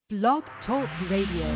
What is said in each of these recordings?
Blog Talk Radio.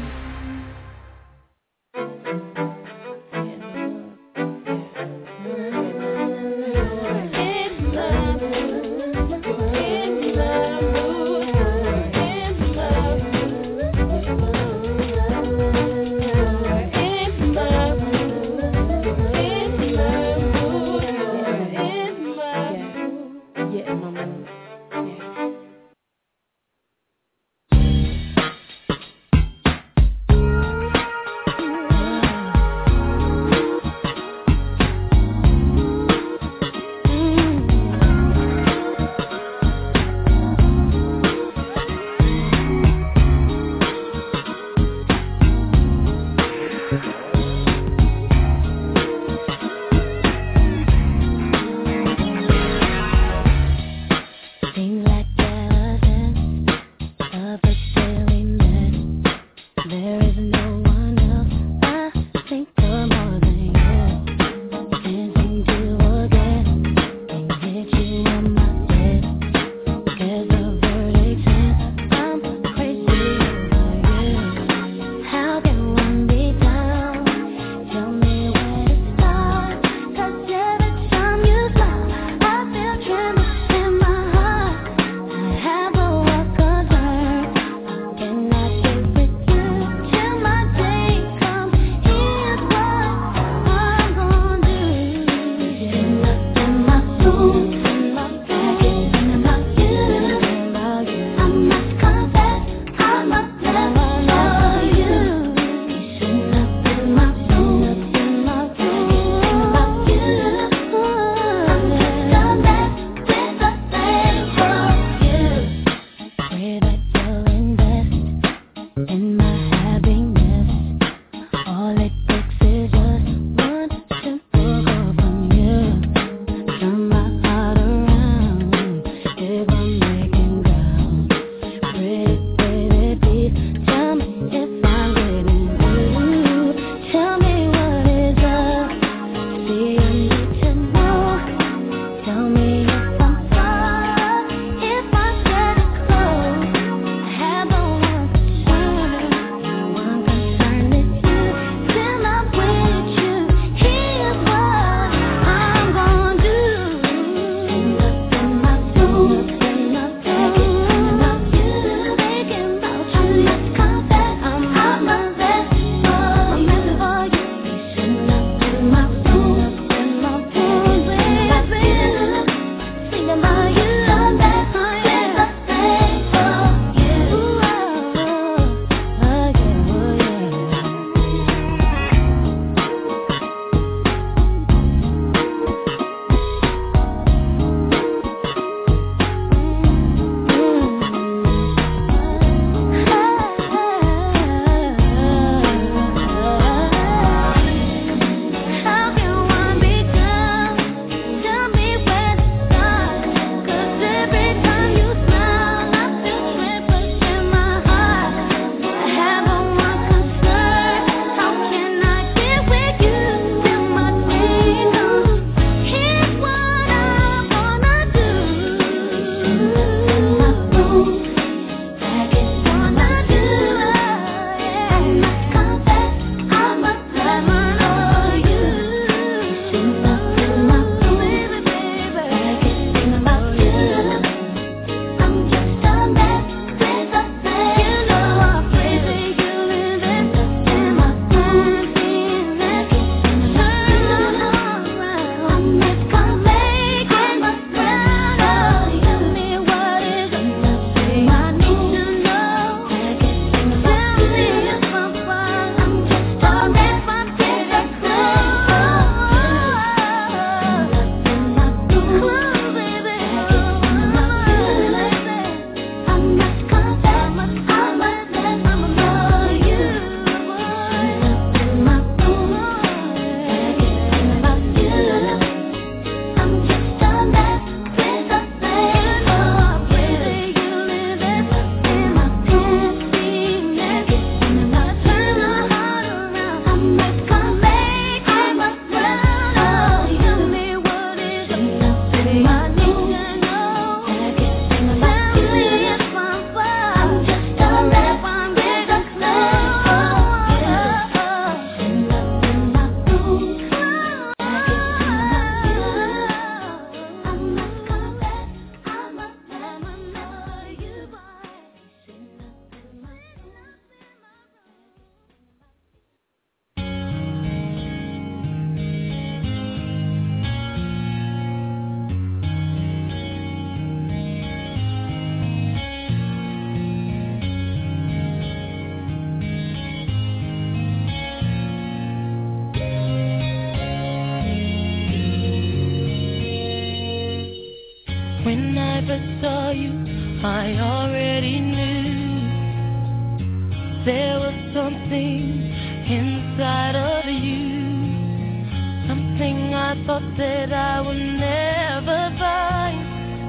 I first saw you, I already knew there was something inside of you, something I thought that I would never find.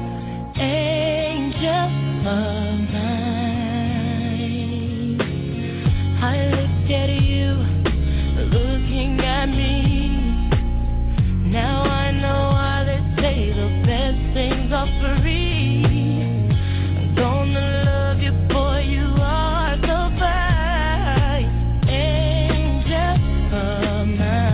Angel of mine, I looked at you, looking at me. Now I know why they say the best things are free. I'm gonna love you, boy, you are so fine. Angel of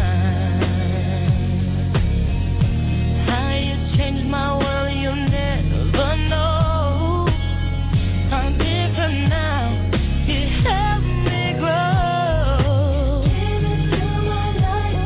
mine, how you changed my world, you'll never know. I'm different now, you help me grow. Came into my life,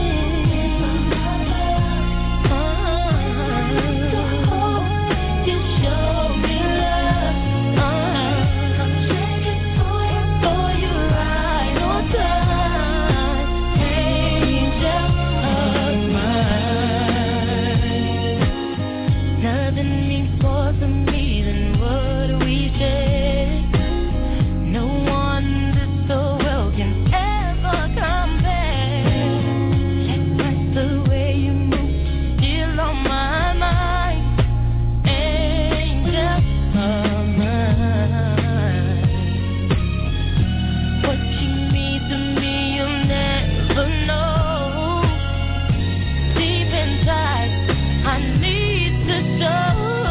you showed me love. I'm checking for you right on time. Angel of mine, nothing means more to me than what we share. No one did so well can ever compare. Like the way you move, still on my mind. Angel of mine, what you mean to me, you'll never know. Deep inside, I need to show.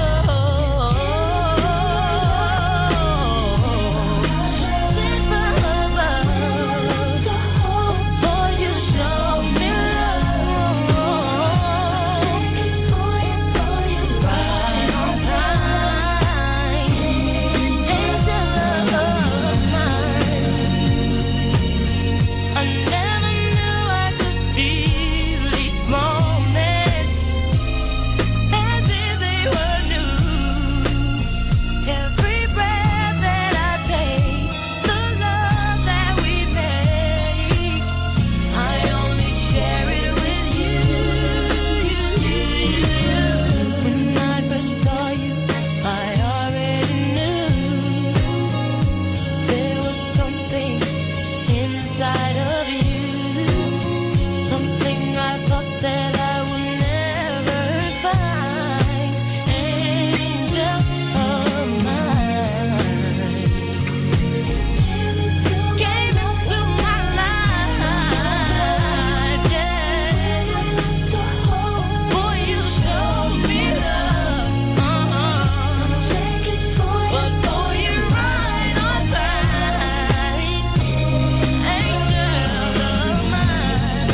Boy, you show me love. Right on time. Angel of mine, I never knew I could feel each moment as if they were new. Every breath that I take, the love that we make, I only share it with you. When I first saw you, I already knew there was something inside of you, something I thought that I would never find. Angel of mine, came into my life, yeah. Boy, you showed me love. But boy, you're right on time. Angel of mine,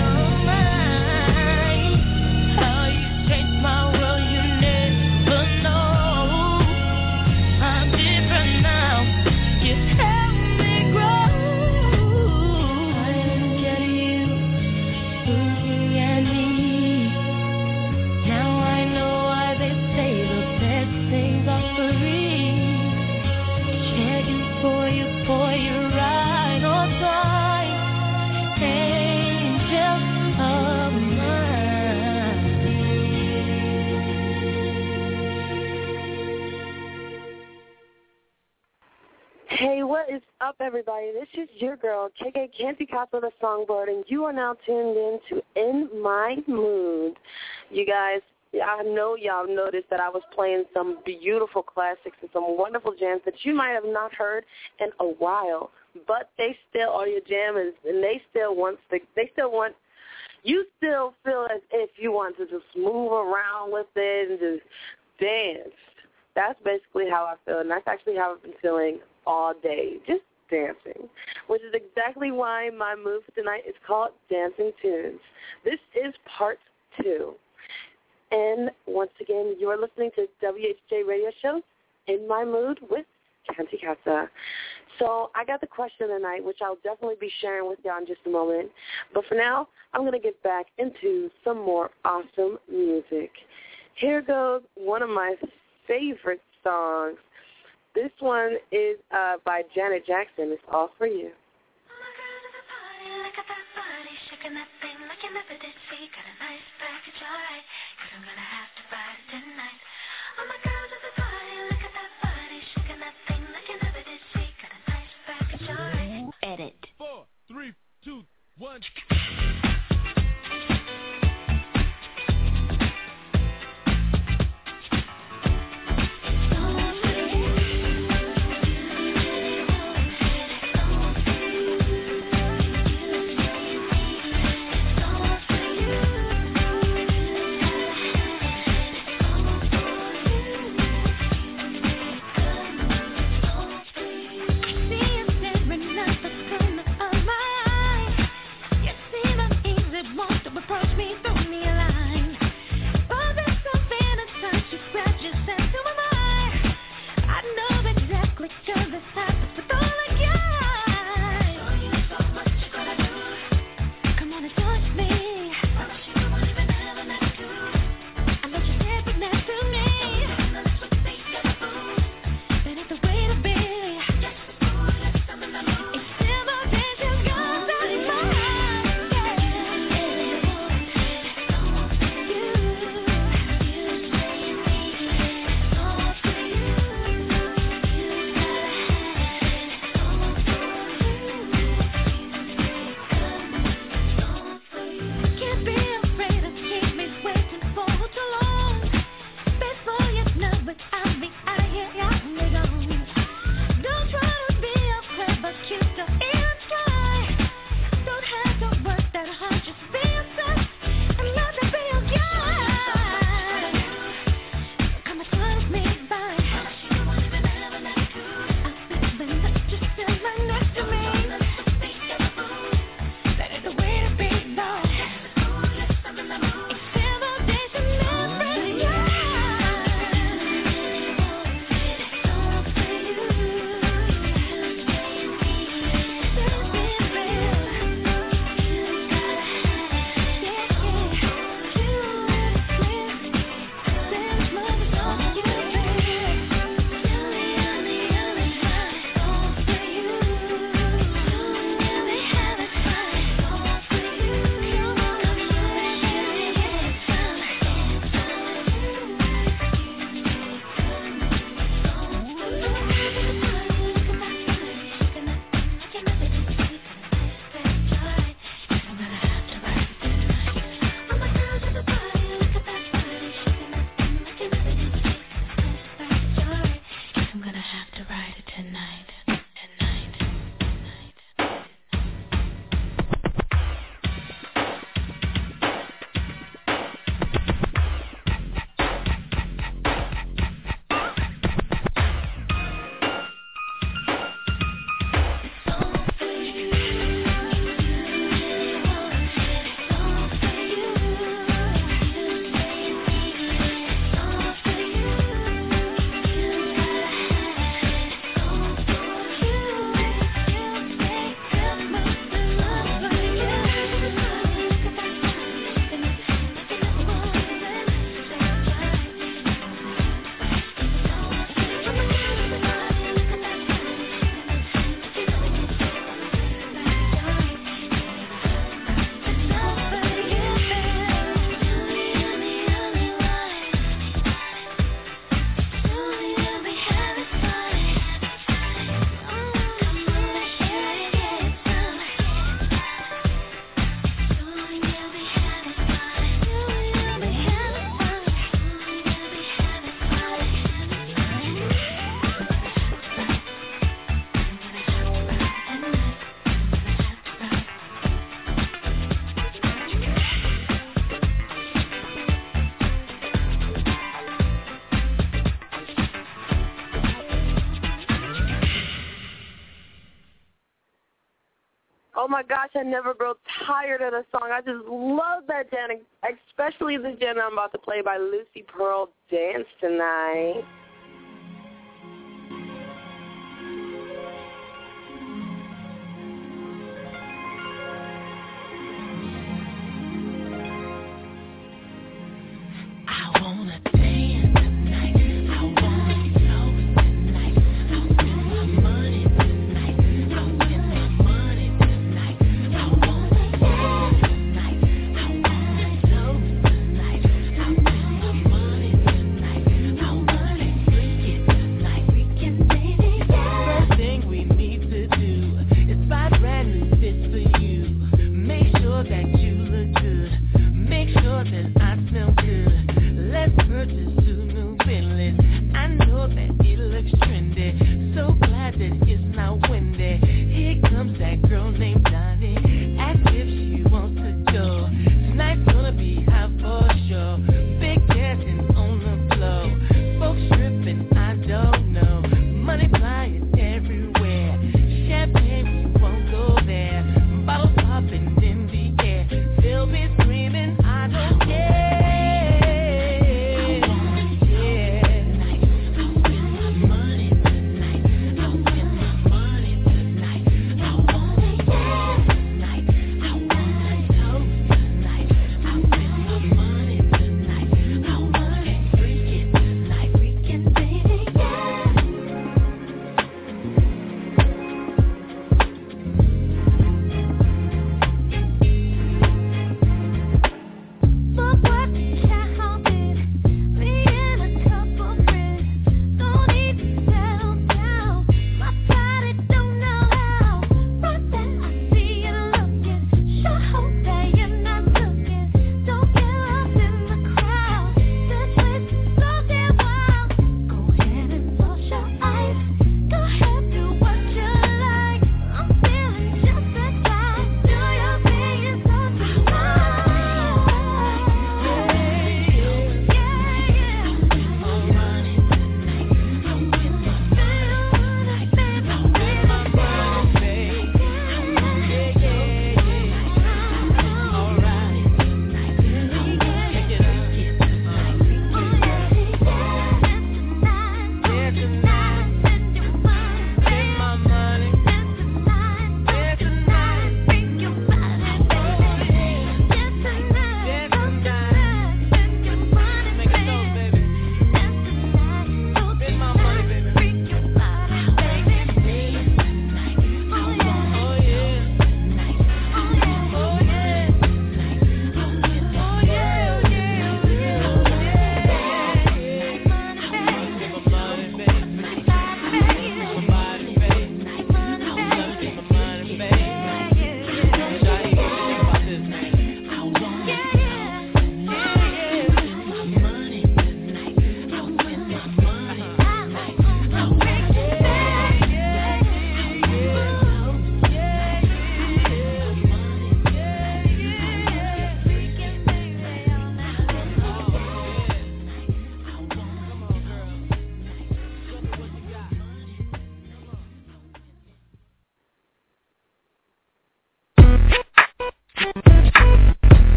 how you changed my world, you never know. I'm different now, you help me grow. I look at you, looking at me. Now I know why they say the best things are free. Checking for you, boy, you're right on time. Angel of mine. Hey, what is up, everybody? This is your girl, KK Canty Casa the Songbird, and you are now tuned in to In My Mood. You guys, I know y'all noticed that I was playing some beautiful classics and some wonderful jams that you might have not heard in a while, but they still are your jammers, and you still feel as if you want to just move around with it and just dance. That's basically how I feel, and that's actually how I've been feeling all day, just dancing, which is exactly why my move tonight is called Dancing Tunes. This is part 2. And once again, you are listening to WHJ Radio Show, In My Mood with Canty Casa. So I got the question tonight, which I'll definitely be sharing with y'all in just a moment. But for now, I'm going to get back into some more awesome music. Here goes one of my favorite songs. This one is by Janet Jackson. It's All For You. Look at that body, shaking that thing like you never did see. Got a nice package, alright, 'cause I'm gonna have to buy it tonight. All my girls at the Oh my gosh, I never grow tired of the song. I just love that jam, especially the jam I'm about to play by Lucy Pearl, Dance Tonight. I wanna dance tonight. I wanna flow tonight. I'll spend my money tonight. I'll spend my money tonight. I wanna dance tonight. I wanna flow tonight. I'll spend my money tonight. I wanna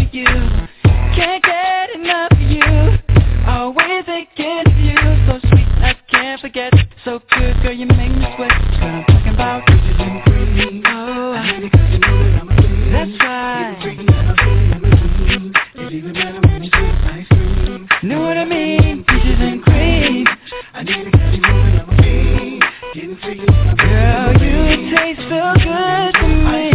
you. Can't get enough of you. Always thinking of you. So sweet, I can't forget. So good, girl, you make me sweat. That's what I'm talking about. Peaches and cream. Oh, I need it 'cause you know that I'm a queen. That's right. It's even better when you taste ice cream. Know what I mean? Peaches and cream. I need it 'cause you know that I'm a fiend. Getting freaky. Girl, you taste so good to me.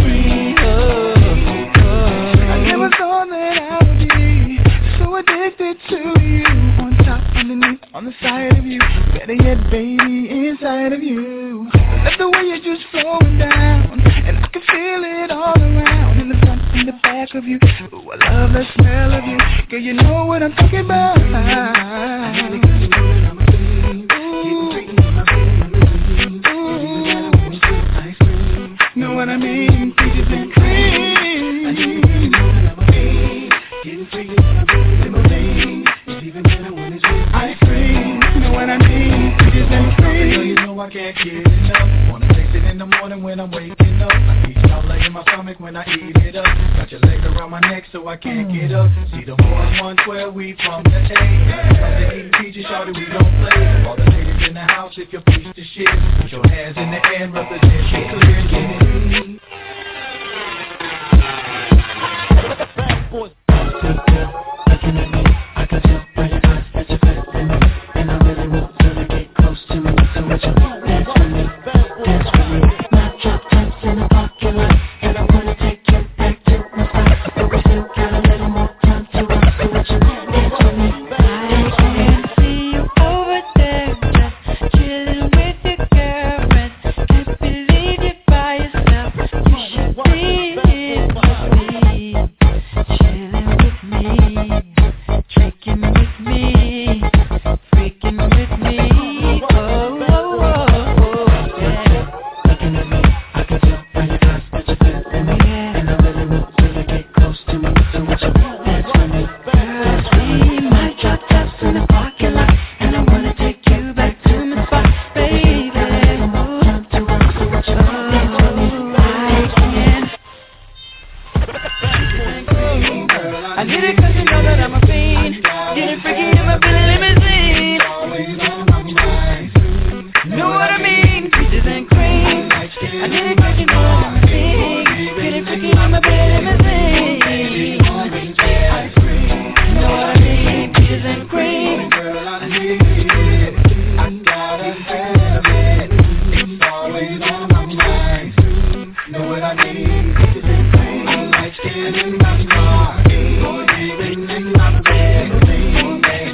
I never thought that I would be so addicted to you. On top, underneath, on the side of you. Better yet, baby, inside of you. Love the way you're just flowing down, and I can feel it all around. In the front and the back of you. Ooh, I love the smell of you. Girl, you know what I'm talking about. I need it 'cause you know that I'm a fiend. Getting freaky in my bed. Know what I mean? Peaches and cream. I need it 'cause you know that I'm a fiend. Getting freaky in my bed. It's even better when it's with ice cream. Know what I mean? Peaches and cream. Girl, you know I can't get enough. Wanna taste it in the morning when I'm waking up. I eat it all in my stomach when I eat it up. Got your legs around my neck so I can't get up. See the boys 112, we from the A. Something eating peaches, shorty, we don't play. All the ladies in the house, if you're piece of shit, put your hands in the air and represent shit clear and get it. Looking at me, I can tell by your eyes that you're feeling me, and I really want you to get close to me. So would you dance with me, dance with me? My drop tops in the parking lot, and I'm gonna take you back to my spot, but we still got a little more time to rock. So would you dance with me? I can see you over there, just chilling with your girlfriend. Can't believe you're by yourself. You should be here with me, chilling with me, drinking with me, freaking with me. Oh, yeah. Looking at me, I can tell by your eyes that you're feeling me, and I really want you to get close to me. So would you dance with me? Dance with me. My drop tops in the parking lot, and I wanna take you back to my spot, baby. So would you dance with me? I need it 'cause you know that I'm a fiend. Getting freaky in my Billy limousine. Know what I mean? Peaches and cream. I need it 'cause you know that I'm a fiend. Getting freaky in my Billy limousine. Know what I mean? Peaches and cream. Girl, I need it. I gotta have it. It's always on my mind. Know what I mean? Peaches and cream. I like skin in my car. In my bed,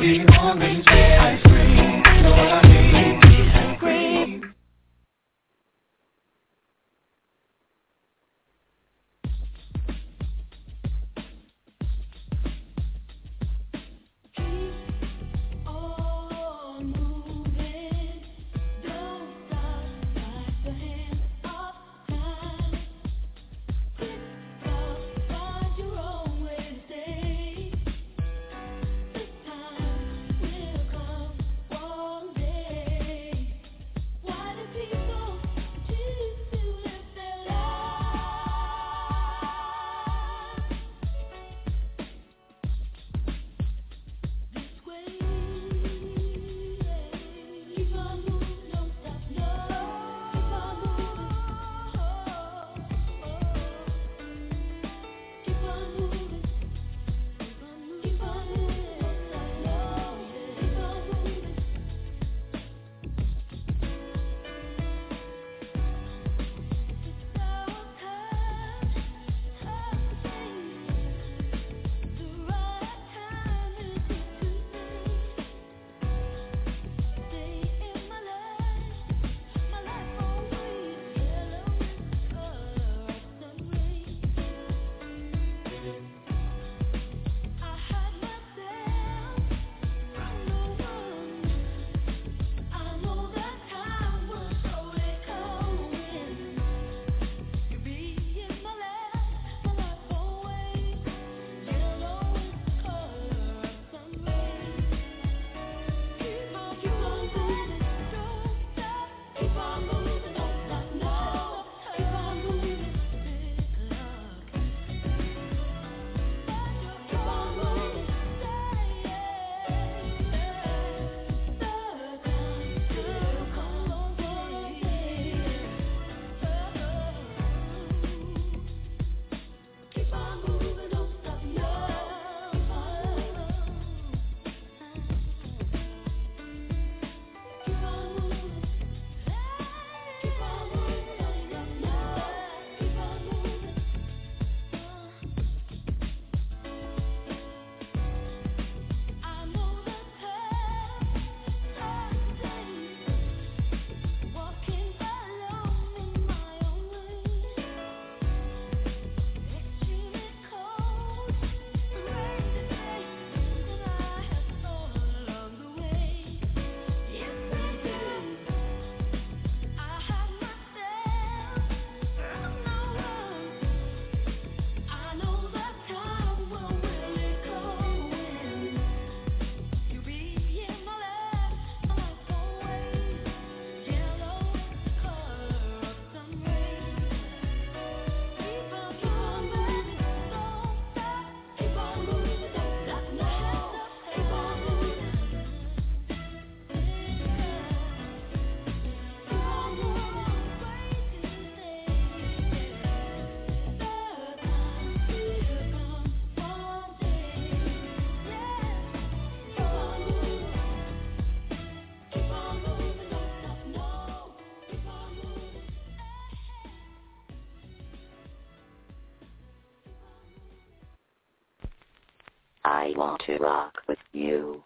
I want to rock with you.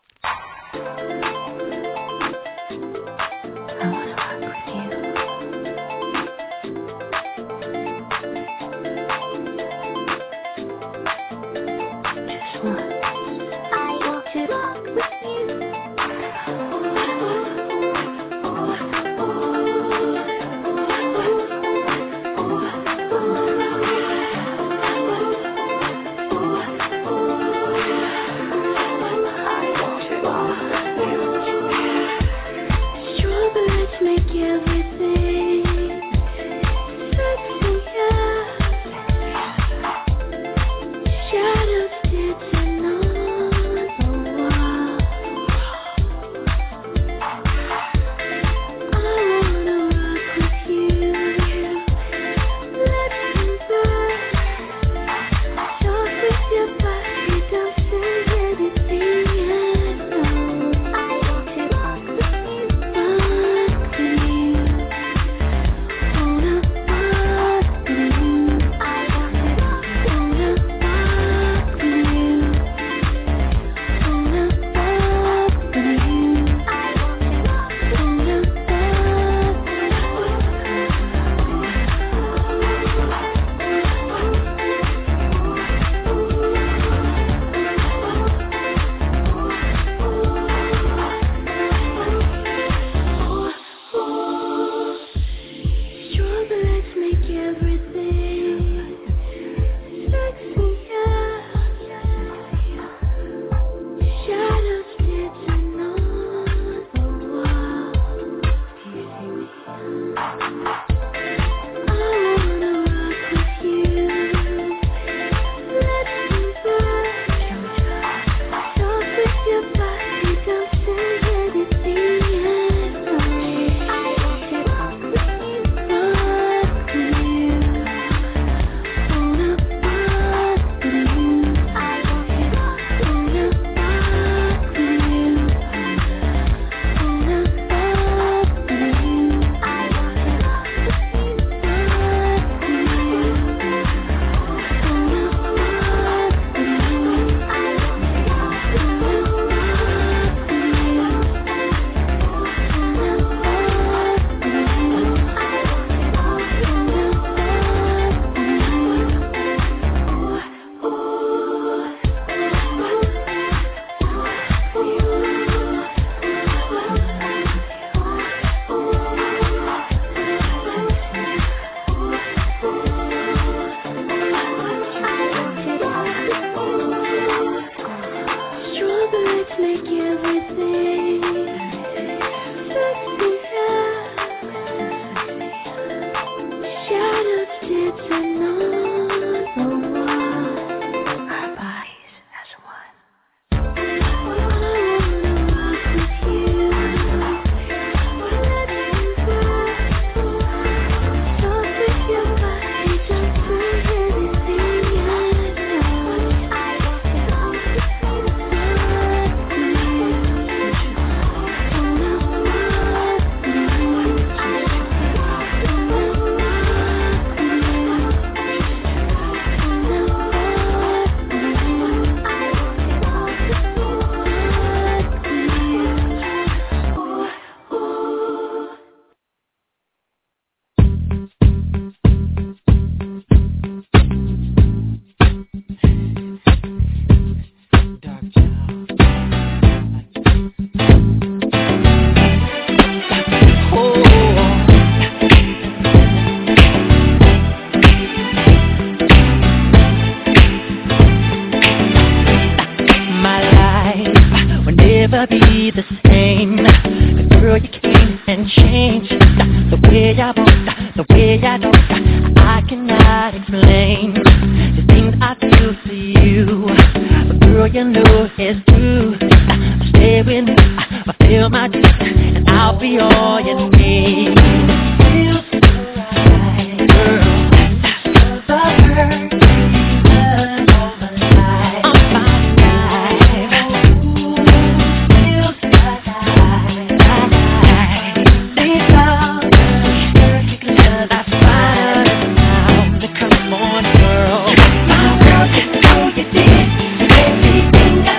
Everything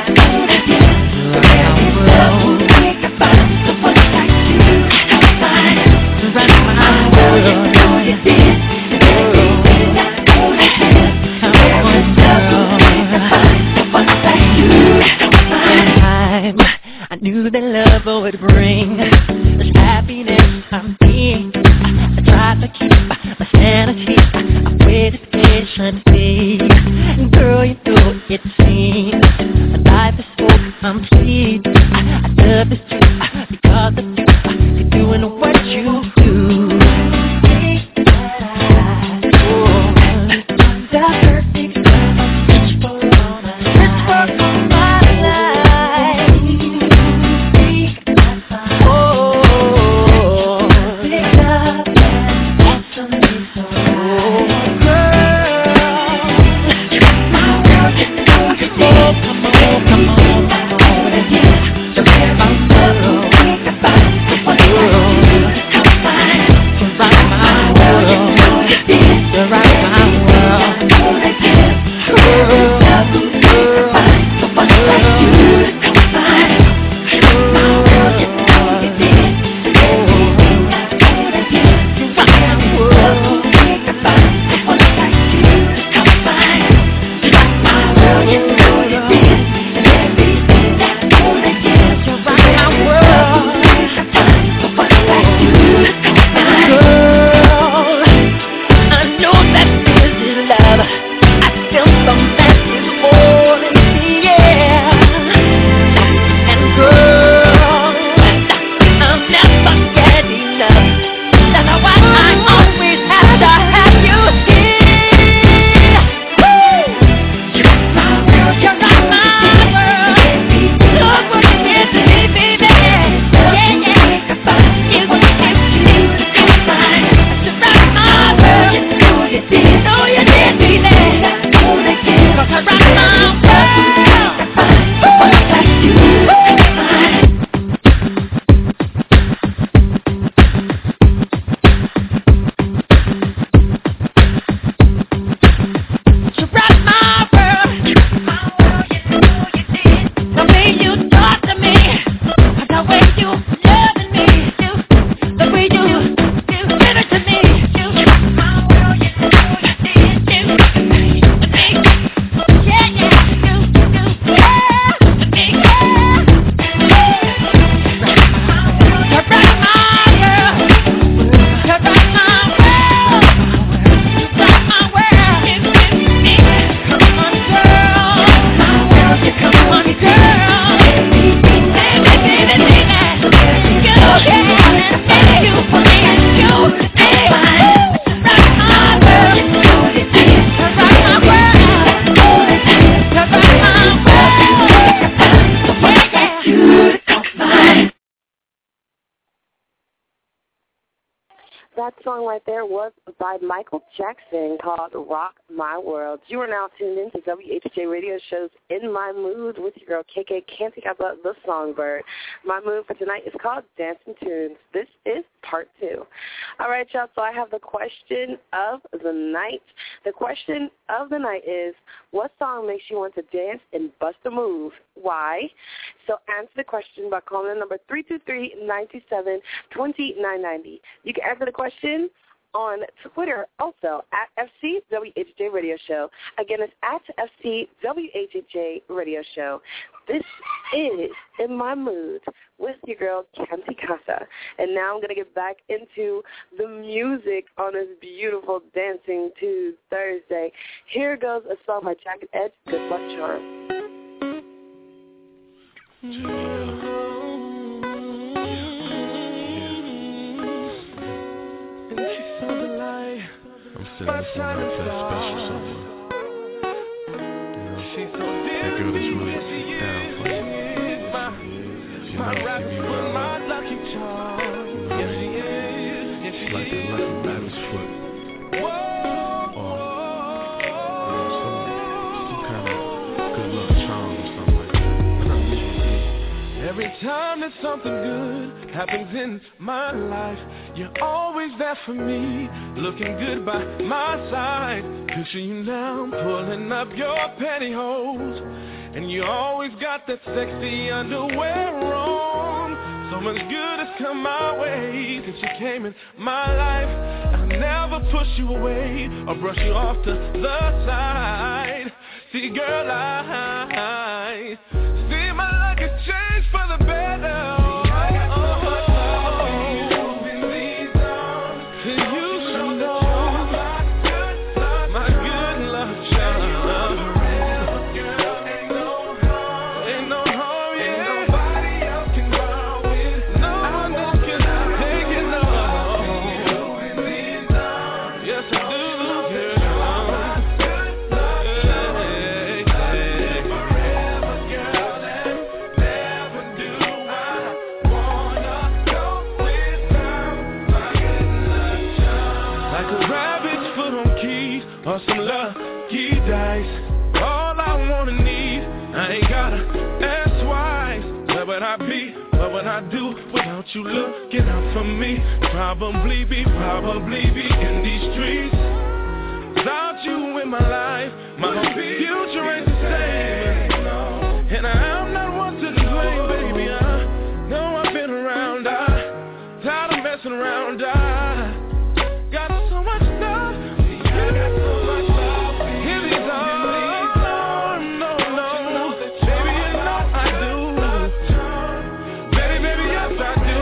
knew that love would bring this happiness I'm being. I tried to keep my sanity. I waited patiently. Girl, you know it seems my life is so complete. I love this too because of you. You're doing what you do. That song right there was by Michael Jackson called Rock My World. You are now tuned in to WHJ Radio Show's In My Mood with your girl KK Canty Kappa, the Songbird. My mood for tonight is called Dancing Tunes. This is part 2. All right, y'all, so I have the question of the night. The question of the night is, what song makes you want to dance and bust a move? Why? So answer the question by calling the number 323-927-2990. You can answer the question on Twitter also at FCWHJ Radio Show. Again, it's at FCWHJ Radio Show. This is In My Mood with your girl, Canty Casa. And now I'm going to get back into the music on this beautiful Dancing Tuesday Thursday. Here goes a song by Jagged Edge, Good Luck Charm. I'm sitting with someone that feels special somewhere. You know, that girl that's really down for you. My lucky charm. Yes, she is. She's like a lucky rabbit's foot. Or some kind of good luck charm or something like that. Every time that something good happens in my life, you're always there for me, looking good by my side. Picture you now, pulling up your pantyhose, and you always got that sexy underwear on. So much good has come my way since you came in my life. I'll never push you away or brush you off to the side. See, girl, I see my luck has changed for the better. what I'd do without you looking out for me. Probably be in these streets. Without you in my life, my whole future ain't the same. And I'm not one to complain, baby. I know I've been around, tired of messing around. I got so much stuff. I got so much stuff. Here these arms, no, baby, you know I do. Baby, yes I do.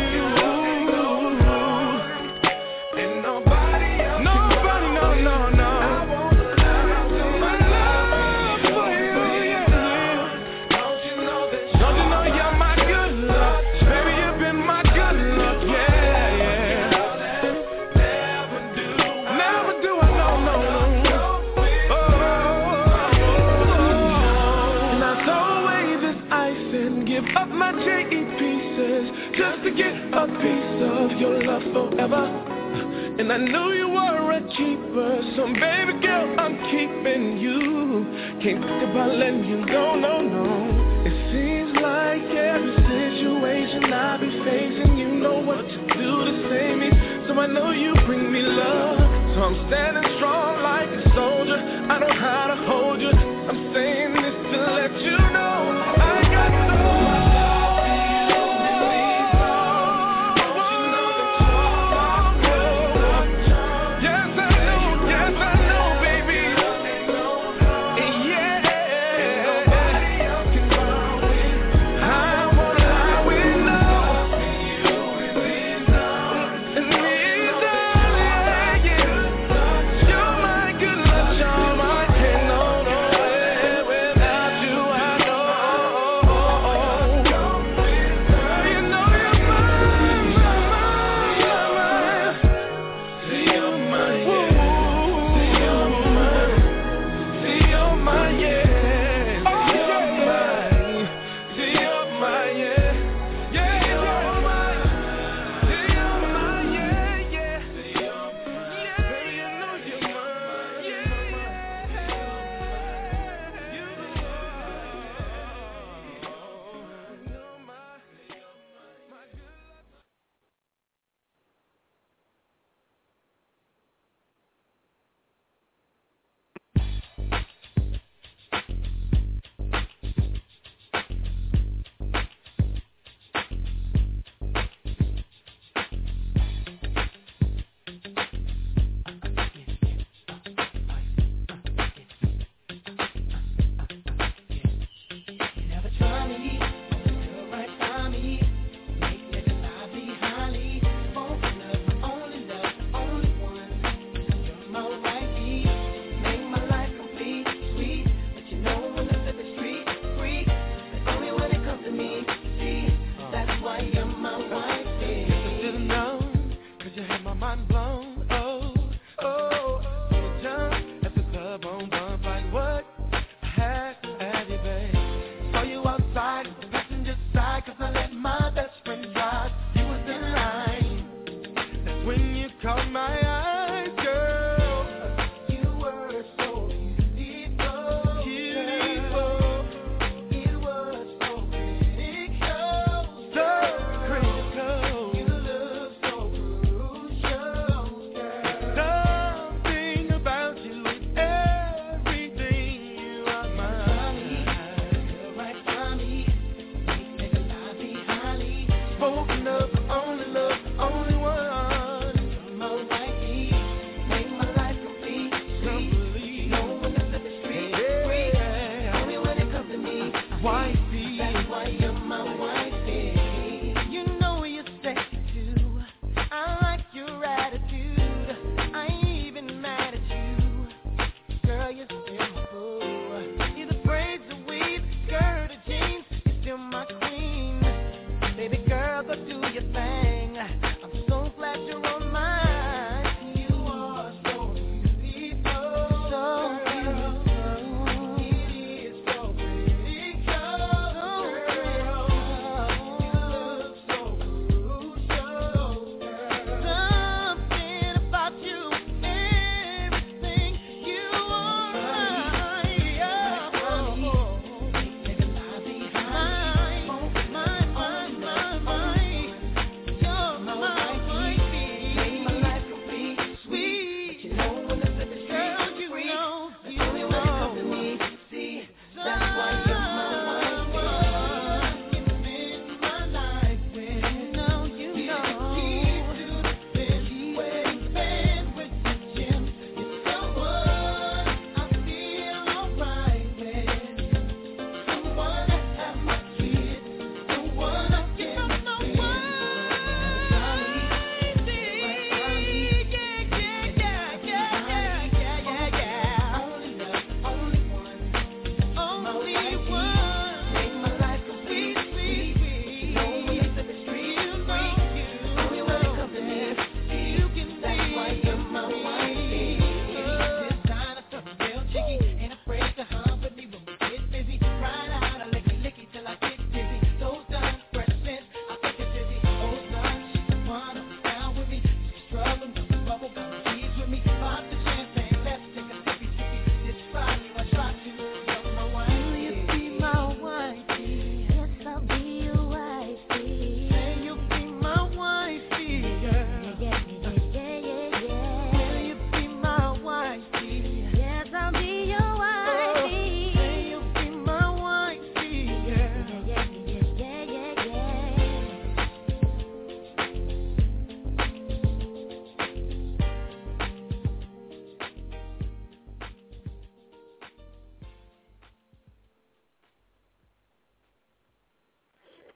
And nobody else, no. Just to get a piece of your love forever. And I knew you were a keeper, so baby girl, I'm keeping you. Can't think about letting you go, no. It seems like every situation I be facing, you know what to do to save me. So I know you bring me love, so I'm standing strong like a soldier. I know how to hold you. I'm saying this to let you know I got so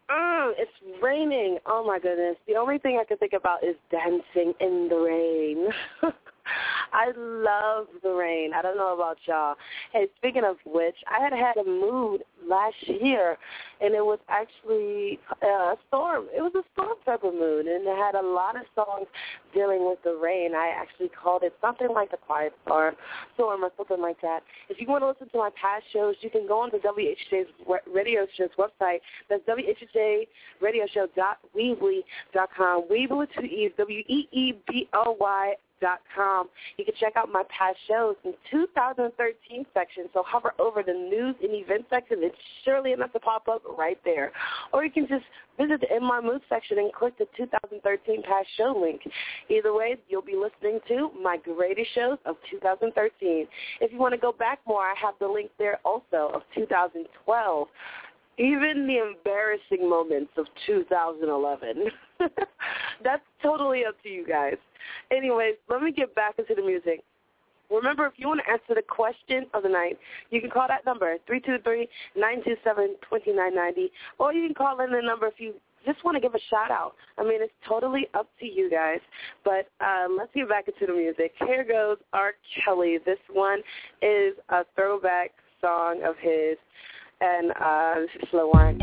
It's raining. Oh, my goodness. The only thing I can think about is dancing in the rain. I love the rain. I don't know about y'all. Hey, speaking of which, I had a mood last year, and it was actually a storm. It was a storm type of mood, and it had a lot of songs dealing with the rain. I actually called it something like the Quiet Storm or something like that. If you want to listen to my past shows, you can go on to WHJ's radio show's website. That's WHJRadioshow.weebly.com. Weebly with 2 E's, WEEBLY.com. You can check out my past shows in 2013 section, so hover over the news and events section. It's surely enough to pop up right there. Or you can just visit the In My Mood section and click the 2013 past show link. Either way, you'll be listening to my greatest shows of 2013. If you want to go back more, I have the link there also of 2012. Even the embarrassing moments of 2011. That's totally up to you guys. Anyways, let me get back into the music. Remember, if you want to answer the question of the night, you can call that number, 323-927-2990, or you can call in the number if you just want to give a shout-out. I mean, it's totally up to you guys. But let's get back into the music. Here goes R. Kelly. This one is a throwback song of his, and this is Slow Wine.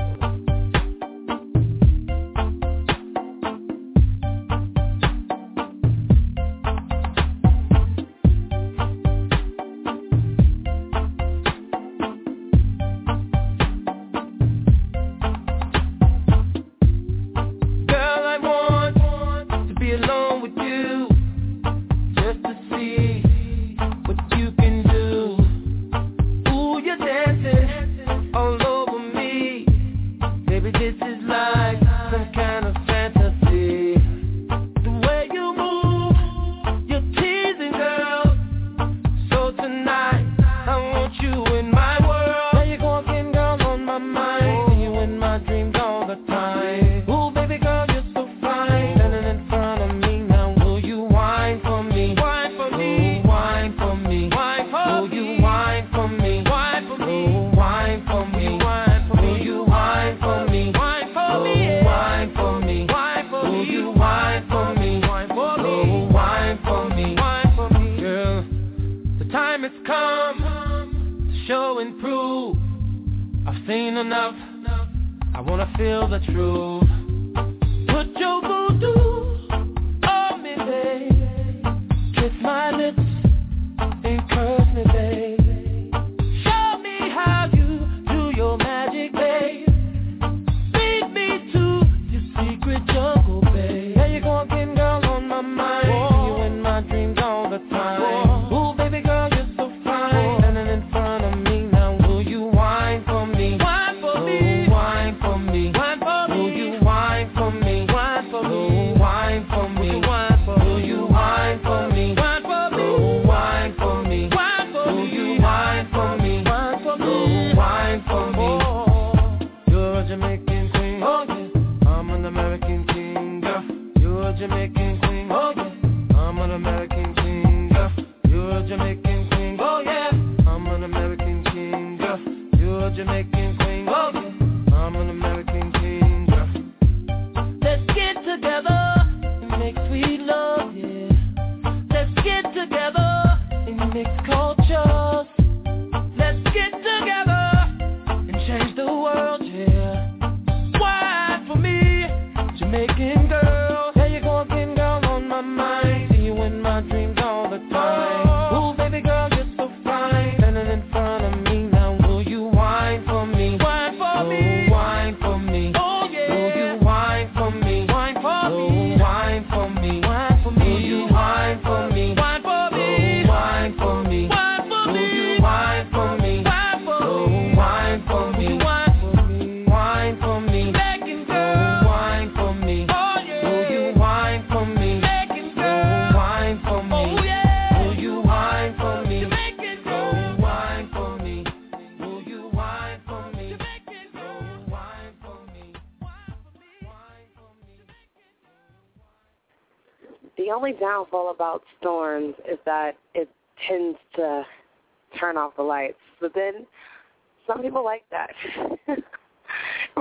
The only downfall about storms is that it tends to turn off the lights. But then some people like that.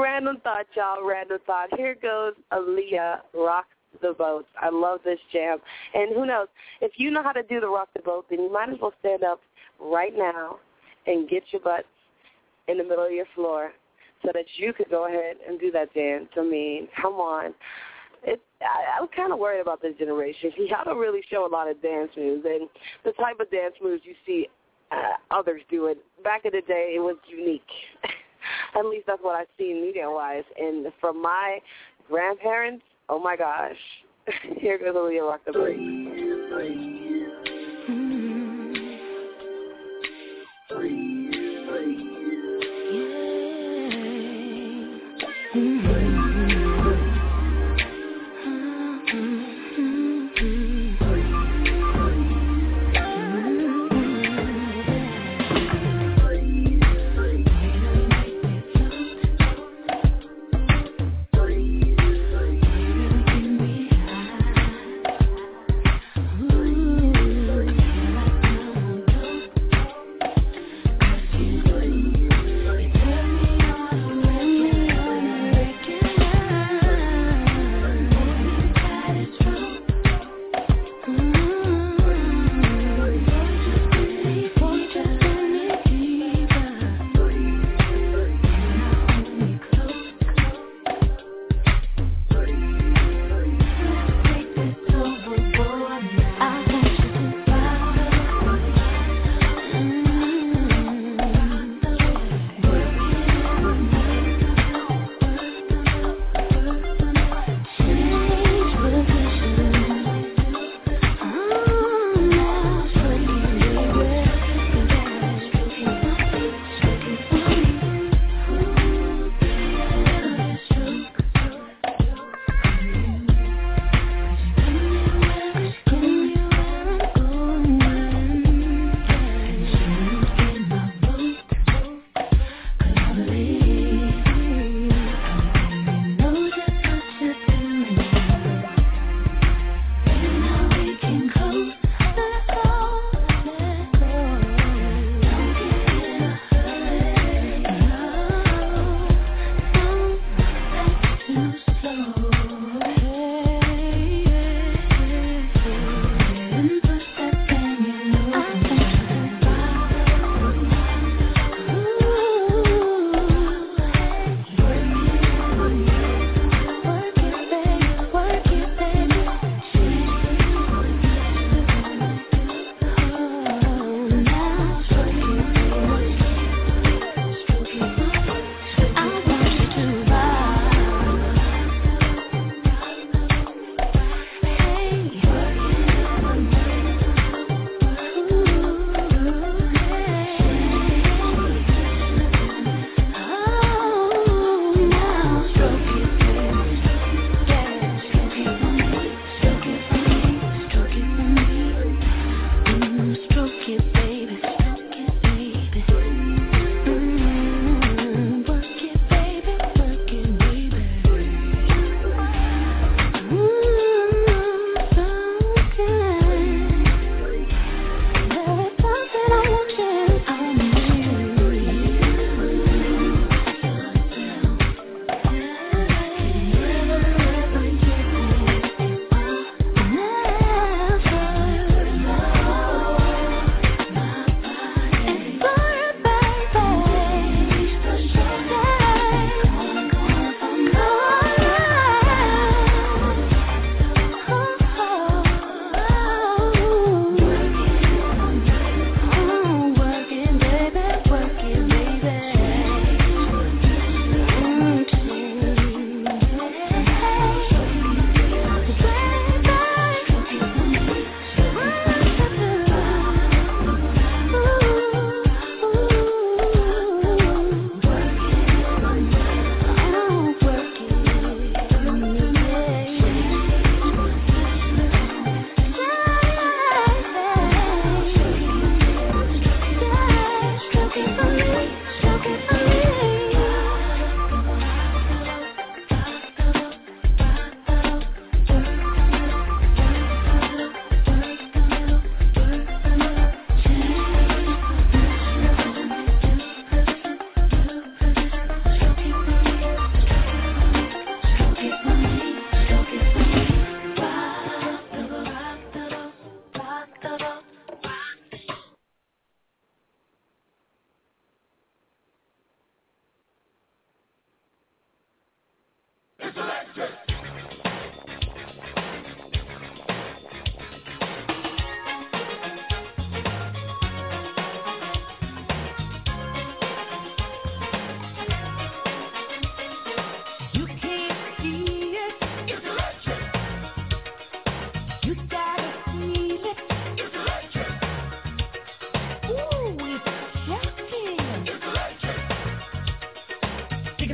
Random thought, y'all. Random thought. Here goes Aaliyah, Rock the Boat. I love this jam. And who knows, if you know how to do the Rock the Boat, then you might as well stand up right now and get your butt in the middle of your floor so that you could go ahead and do that dance. I mean, come on. I'm kind of worried about this generation. Y'all don't really show a lot of dance moves, and the type of dance moves you see others do it. Back in the day, it was unique. At least that's what I've seen media-wise. And from my grandparents, oh, my gosh. Here goes Aaliyah, Rock the Boat.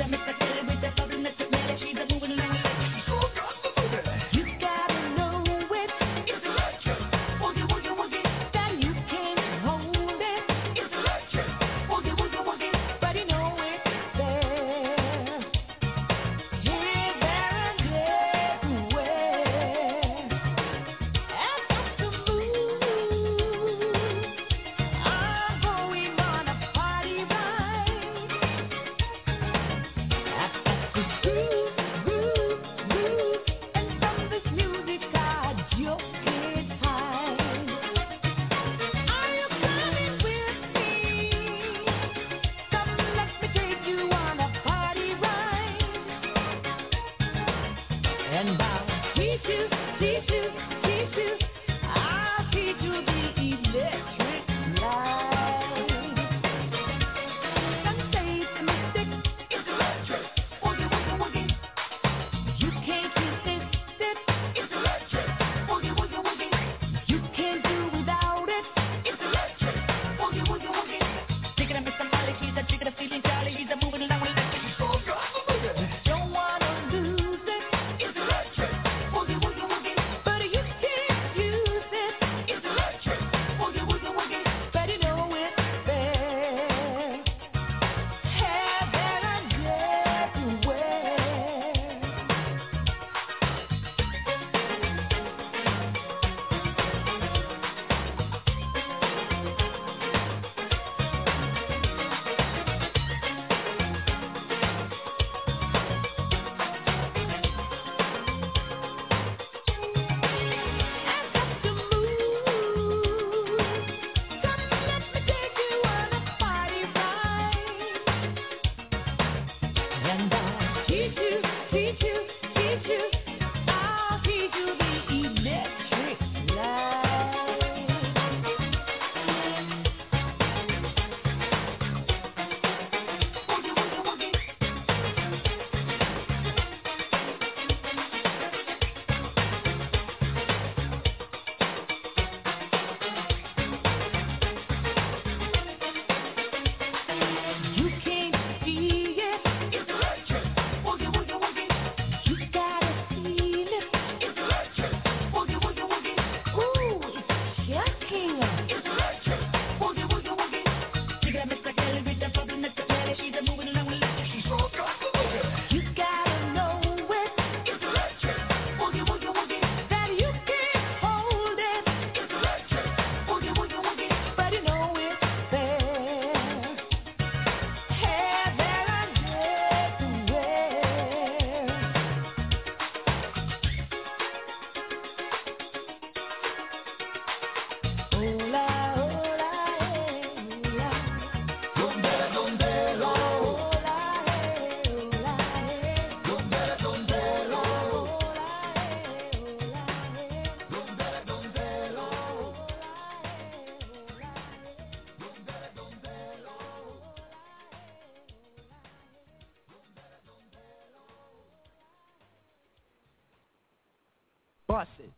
Bust it.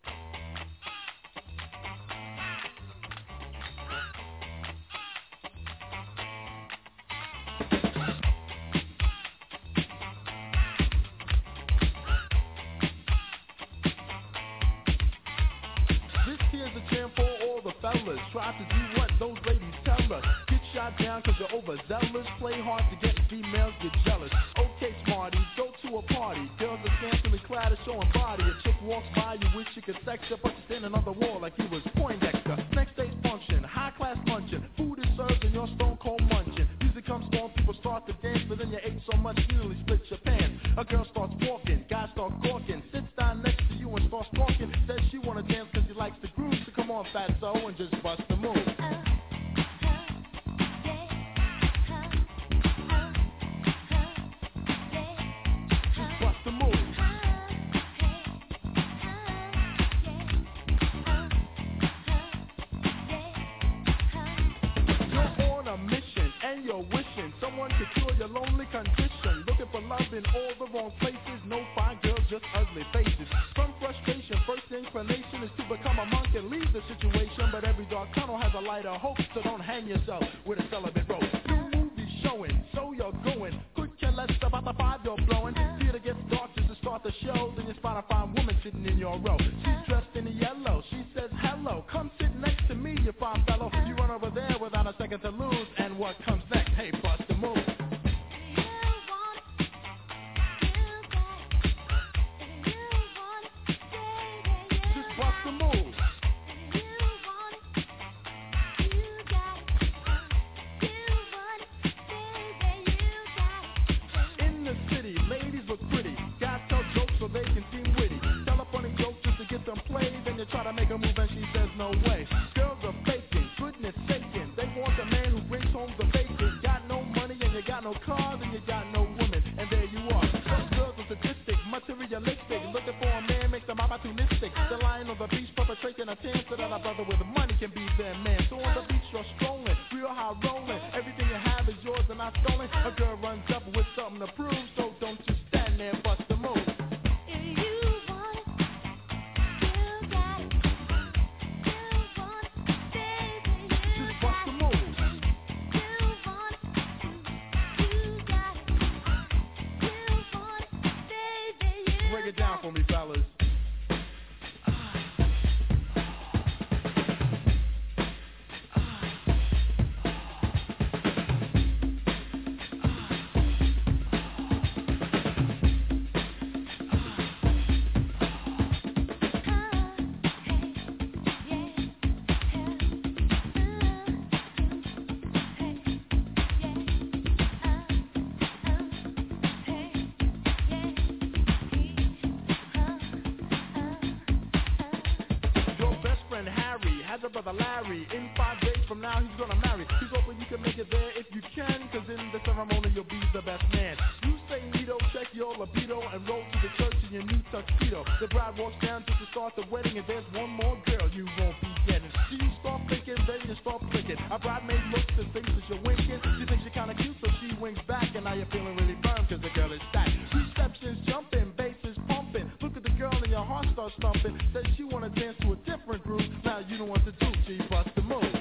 Try to do what those ladies tell us. Get shot down cause you're overzealous. Play hard to get females, get jealous. Okay, smarty, go to a party. Girls are scantily clad and showing body. A chick walks by, you wish you could sex her, but you're standing on the wall like he was Poindexter. Next day's function, high class luncheon. Food is served and you're stone cold munching. Music comes on, people start to dance, but then you ate so much you nearly split your pants. A girl starts walking, guys start gawking. Sits down next to you and starts talking. Says she wanna dance cause she likes the groove. So come on, fatso, and just bust the move. In all the wrong places, no fine girls, just ugly faces. From frustration, first inclination is to become a monk and leave the situation. But every dark tunnel has a light of hope, so don't hang yourself with a celibate rope. New movies showing, so you're going. Could care less about the wide door blowing. Theater gets dark just to start the show. Then you spot a fine woman sitting in your row. She's dressed in yellow. She says, hello, come sit next to me, you fine fellow. You run over there without a second to lose. And what comes next? Hey, bust the move. Just bust the move. In the city, ladies look pretty. Guys tell jokes so they can seem witty. Tell a funny joke just to get them played. Then you try to make a move and she says no way. Girls are faking, goodness saking. They want the man who brings home the bacon. Got no money and you got no cars and you got no women. And there you are. Some girls are sadistic, materialistic. Looking for a man makes them opportunistic. They're lying on the beach perpetrating a chance so that a brother with money can be their man. So on the beach you're strolling, real high rolling. Everything you have is yours and not stolen. A girl runs up with something to prove. So don't you stand there and bust the move. Break it down for me, fellas. Brother Larry, in 5 days from now he's gonna marry. He's hoping you can make it there if you can, cause in the ceremony you'll be the best man. You say neato, check your libido, and roll to the church in your new tuxedo. The bride walks down just to start the wedding, and there's one more girl you won't be getting. So you start thinking, then you start flicking. A bridesmaid looks and thinks that you're winking. She thinks you're kinda cute, so she winks back, and now you're feeling really firm, cause the girl is stacked. Reception's jumping, bass is pumping. Look at the girl and your heart starts thumping. Says she wanna dance to a different groove. Now you know what to do. She bust the move.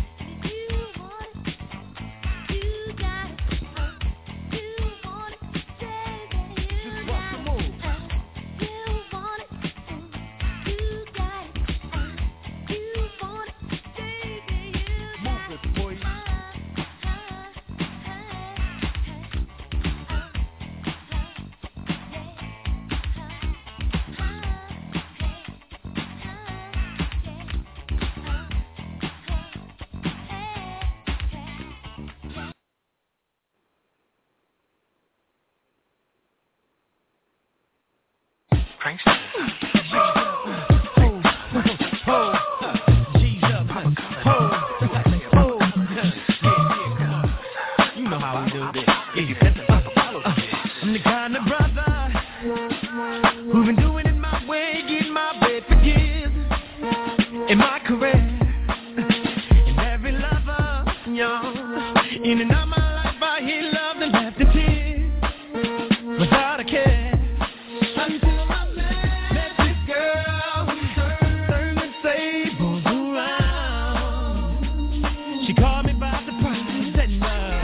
I'm the kind of brother who's been doing it my way, getting my bread for years in my career. And every lover, young, in and out my life, I hear love and laughed and tears without a care. Until I met this girl who turned the tables around. She called me by surprise and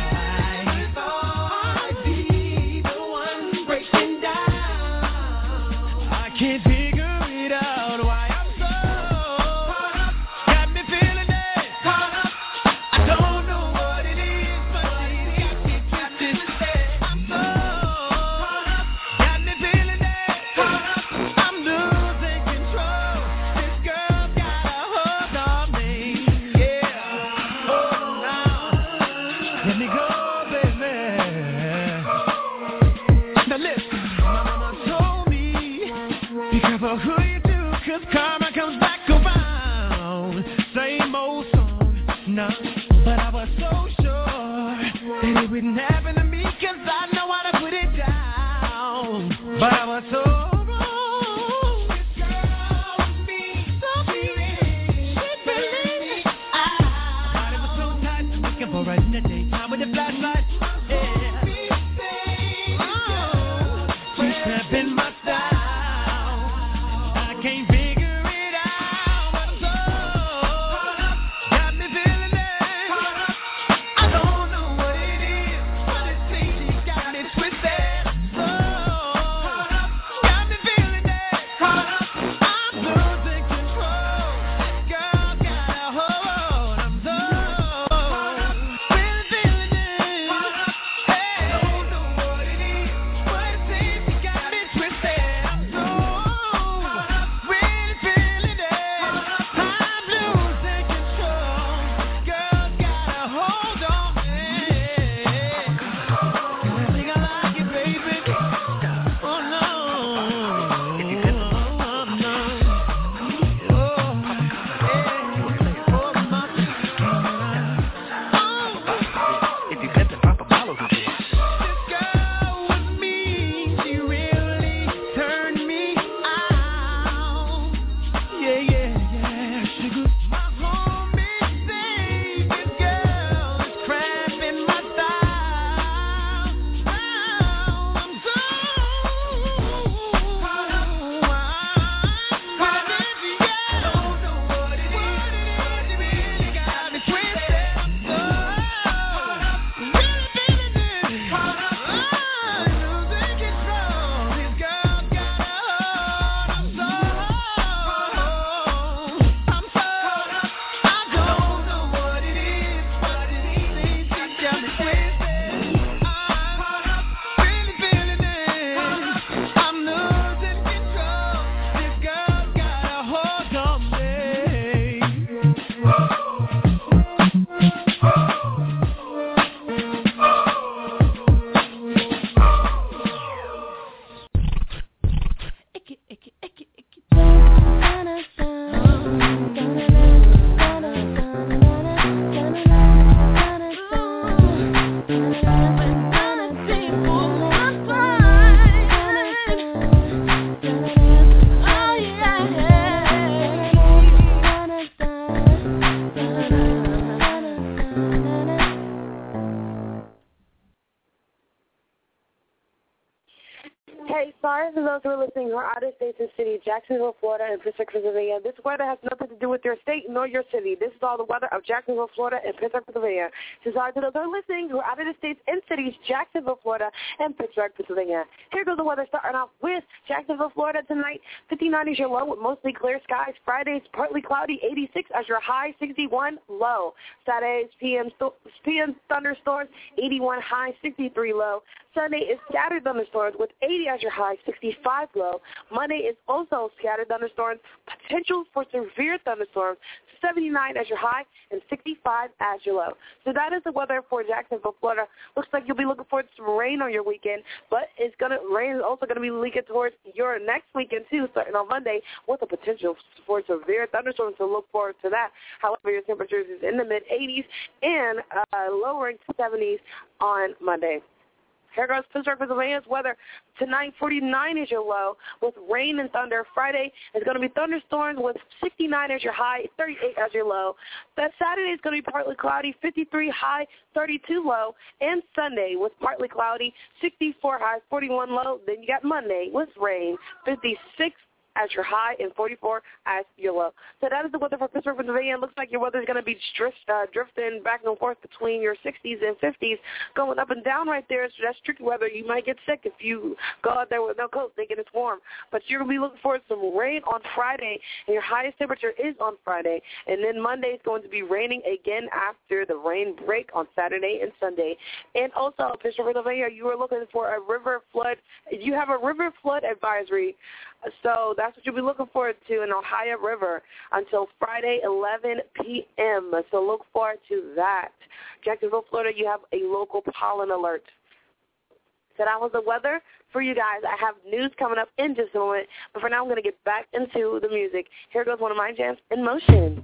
can't figure it out why I'm so caught up. Got me feeling it, caught up. I don't know what it is, but it got me twisted. I'm so caught up. Got me feeling it, caught up. I'm losing control. This girl got a hold on me. Yeah. Oh, now let me go, baby. Now listen, my mama told me, be careful who you do, cause karma comes back around. Same old song, no, but I was so sure that it wouldn't happen to me, cause I know how to put it down. But I was so wrong. This girl was me, so believe, she believed. My body was so tight, looking for her in the daytime with the flashlight. Yeah. She stepping my style. I can't figure it out, but I'm so caught up. Got me feeling it. I don't know what it is, but it Hey, sorry for those who are listening who are out of state and city, Jacksonville, Florida, and Pittsburgh, Pennsylvania. This weather has nothing to do with your state nor your city. This is all the weather of Jacksonville, Florida, and Pittsburgh, Pennsylvania. So sorry to those who are listening who are out of the states and cities, Jacksonville, Florida, and Pittsburgh, Pennsylvania. Here goes the weather starting off with Jacksonville, Florida tonight. 59 is your low with mostly clear skies. Fridays, partly cloudy, 86 as your high, 61 low. Saturdays, PM thunderstorms, 81 high, 63 low. Sunday is scattered thunderstorms with 80 as your high, 65 low. Monday is also scattered thunderstorms, potential for severe thunderstorms, 79 as your high and 65 as your low. So that is the weather for Jacksonville, Florida. Looks like you'll be looking forward to some rain on your weekend, but rain is also going to be leaking towards your next weekend too, starting on Monday, with the potential for severe thunderstorms. So look forward to that. However, your temperatures is in the mid-80s and lowering to 70s on Monday. Here goes Pittsburgh, Pennsylvania's weather. Tonight, 49 is your low with rain and thunder. Friday is going to be thunderstorms with 69 as your high, 38 as your low. That Saturday is going to be partly cloudy, 53 high, 32 low. And Sunday with partly cloudy, 64 high, 41 low. Then you got Monday with rain, 56 as your high and 44 as your low. So that is the weather for Pittsburgh, Pennsylvania. It looks like your weather is going to be drifting back and forth between your 60s and 50s, going up and down right there. So that's tricky weather. You might get sick if you go out there with no coat thinking it's warm. But you're going to be looking forward to some rain on Friday, and your highest temperature is on Friday. And then Monday is going to be raining again after the rain break on Saturday and Sunday. And also, Pittsburgh, Pennsylvania, you are looking for a river flood. You have a river flood advisory. So that's what you'll be looking forward to in Ohio River until Friday, 11 p.m. So look forward to that. Jacksonville, Florida, you have a local pollen alert. So that was the weather for you guys. I have news coming up in just a moment. But for now, I'm going to get back into the music. Here goes one of my jams, In Motion.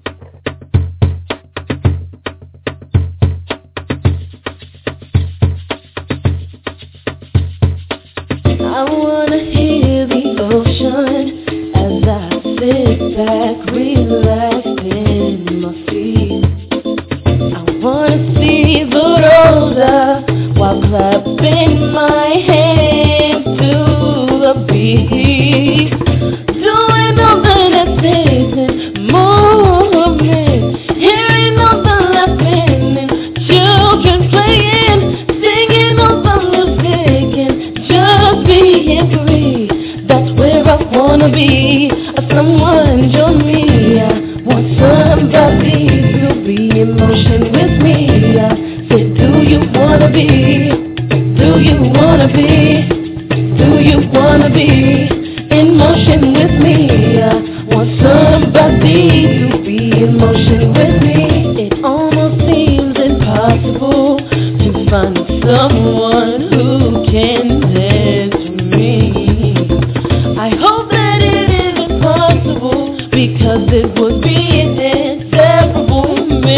I wanna hear the ocean as I sit back, relaxed in my feet. I wanna see the rosa while clapping my hands to the beat, doing all the dancing movement, hearing all the laughing and children playing, singing all the music and just being free. That's where I wanna be. Someone join me. I want somebody to be in motion with me. I said, do you wanna be? Do you wanna be? Do you wanna be in motion with me? I want somebody to be in motion with me. It almost seems impossible to find someone who can dance with me. I hope that it isn't possible, because it would be an inseparable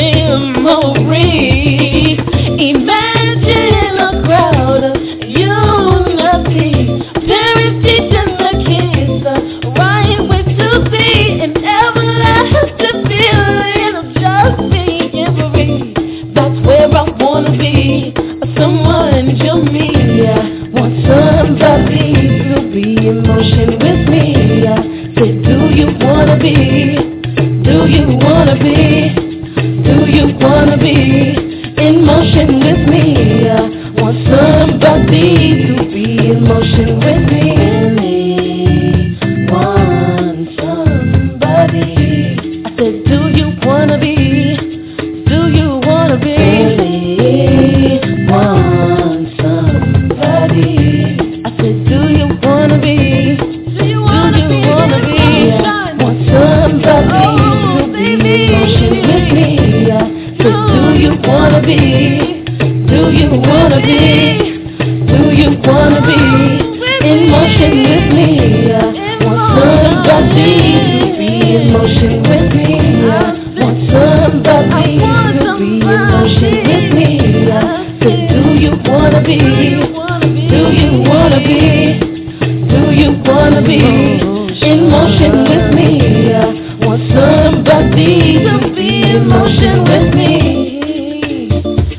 memory. Imagine a crowd of unity, parents teaching the kids the right way to be, an everlasting feeling of just being free. That's where I wanna be. Someone join me. I want somebody to be in motion with me. I said, do you wanna be? Do you wanna be? Do you wanna be in motion with me? I want somebody to be in motion with me. Want somebody. I said, do you wanna be? Do you wanna be? Want somebody. I said, do you wanna be? Do you wanna be? I want somebody to be in motion with me. I said, do you wanna be? Do you wanna be? Do you wanna be in motion with me? I want somebody to be in motion with me. I want somebody to be in motion with me. I said, do you wanna be? Do you wanna be? Do you wanna be in motion with me? I want somebody to be in motion with me.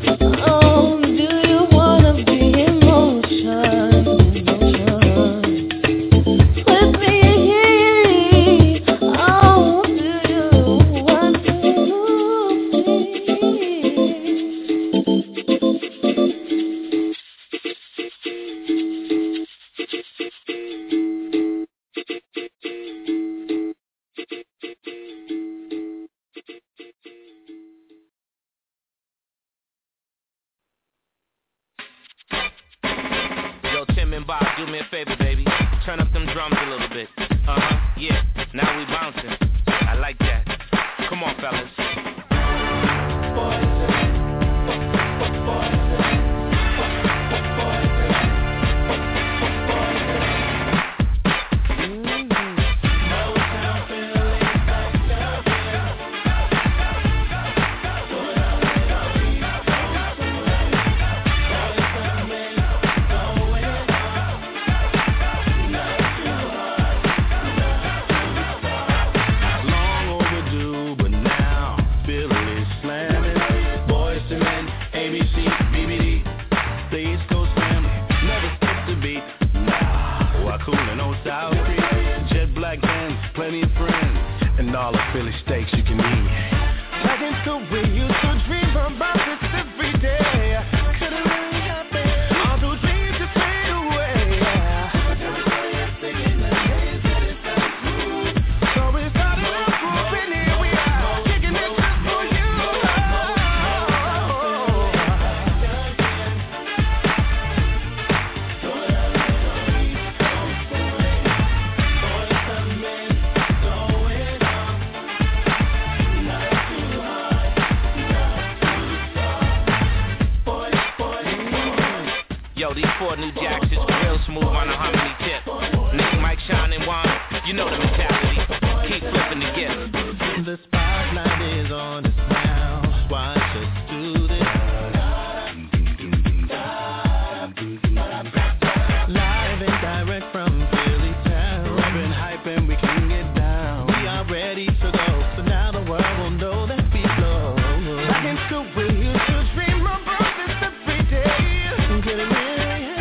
Oh, do you wanna be in motion? me a favor, baby. Turn up them drums a little bit. Yeah. Now we bouncing. I like that. Come on, fellas. All the Philly steaks you can eat. Back in school, we used to dream about this every day. Could it really happen? All those dreams just fade away. So we started a group and here we are, kicking it just for you. Yo, these 4 new jacks is real smooth on a harmony tip. Nick, Mike, Sean, and Juan, you know the mentality. Keep flipping the gift. The spotlight is on us now. Watch us do this. Live and direct from Philly town. Rapping, hyping, we can get down. We are ready to go, so now the world will know that we flow. Back in school, we used to dream about this every day. Get it real.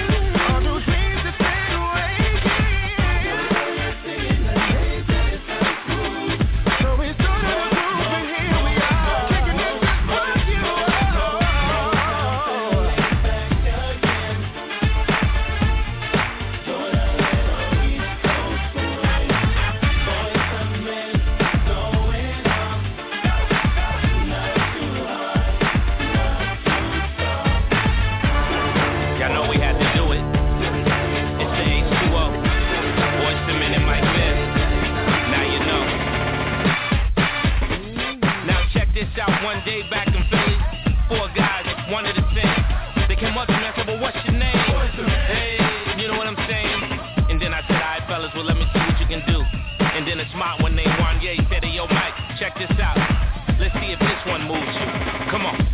One day back in Philly, 4 guys wanted to sing. They came up to me and said, well, what's your name? Hey, you know what I'm saying? And then I said, all right, fellas, well, let me see what you can do. And then a smart one named Juan, yeah, he said, hey, yo, Mike, check this out. Let's see if this one moves you. Come on.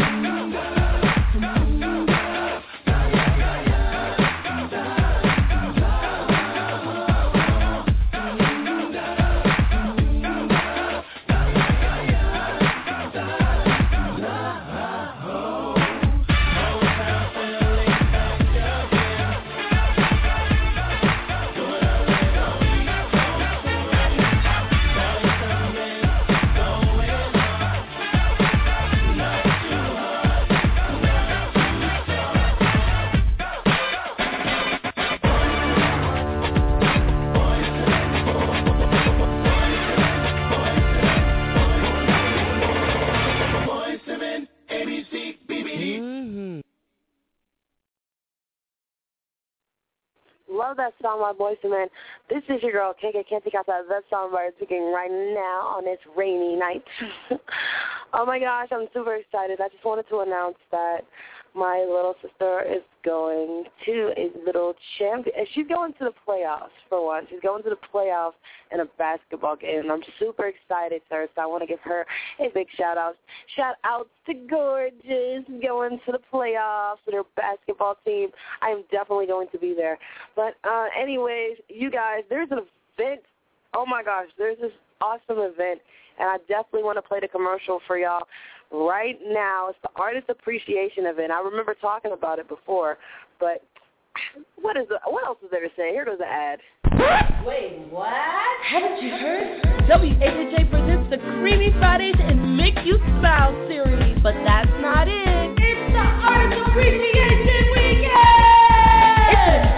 Love that song by Boyz II Men. This is your girl, KK Can't Take Out That song by speaking right now on this rainy night. Oh my gosh, I'm super excited. I just wanted to announce that my little sister is going to a little champion. She's going to the playoffs for one. She's going to the playoffs in a basketball game, and I'm super excited for her. So I want to give her a big shout out. Shout out to Gorgeous going to the playoffs with her basketball team. I am definitely going to be there. But anyways, you guys, there's an event. Oh my gosh, there's this awesome event, and I definitely want to play the commercial for y'all right now. It's the Artist Appreciation Event. I remember talking about it before, but what else is there to say? Here goes the ad. Wait, what? Haven't you heard? WHHA presents the Creamy Fridays and Make You Smile series, but that's not it. It's the Artist Appreciation Weekend! It's an extravagant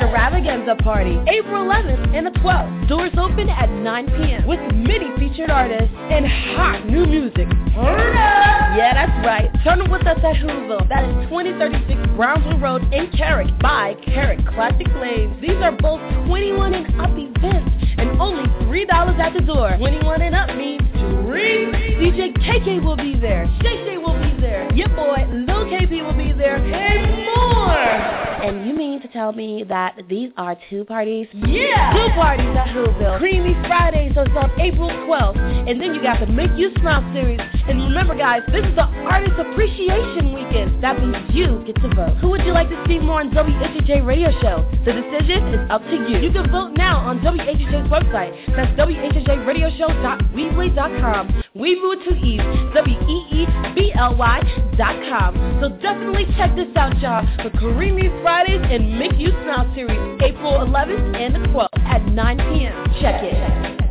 Weekends Party, April 11th and the 12th. Doors open at 9 p.m. with many featured artists and hot new music. Turn up! Yeah, that's right. Turn up with us at Whoville. That is 2036 Brownsville Road in Carrick by Carrick Classic Flames. These are both 21 and up events and only $3 at the door. 21 and up means drink. DJ KK will be there. Shay Shay will be there. Your boy Lil KP will be there and more. And you mean to tell me that these are two parties? Yeah! Two parties at Whoville. Creamy Fridays is on April 12th. And then you got the Make You Smile series. And remember guys, this is the Artist Appreciation Weekend. That means you get to vote. Who would you like to see more on WHHJ Radio Show? The decision is up to you. You can vote now on WHHJ's website. That's WHHJRadioshow.weebly.com. Weebly with two E's. WEEBLY.com. So definitely check this out, y'all. For Creamy Fridays and Make You Smile series, April 11th and the 12th at 9 p.m. Check it.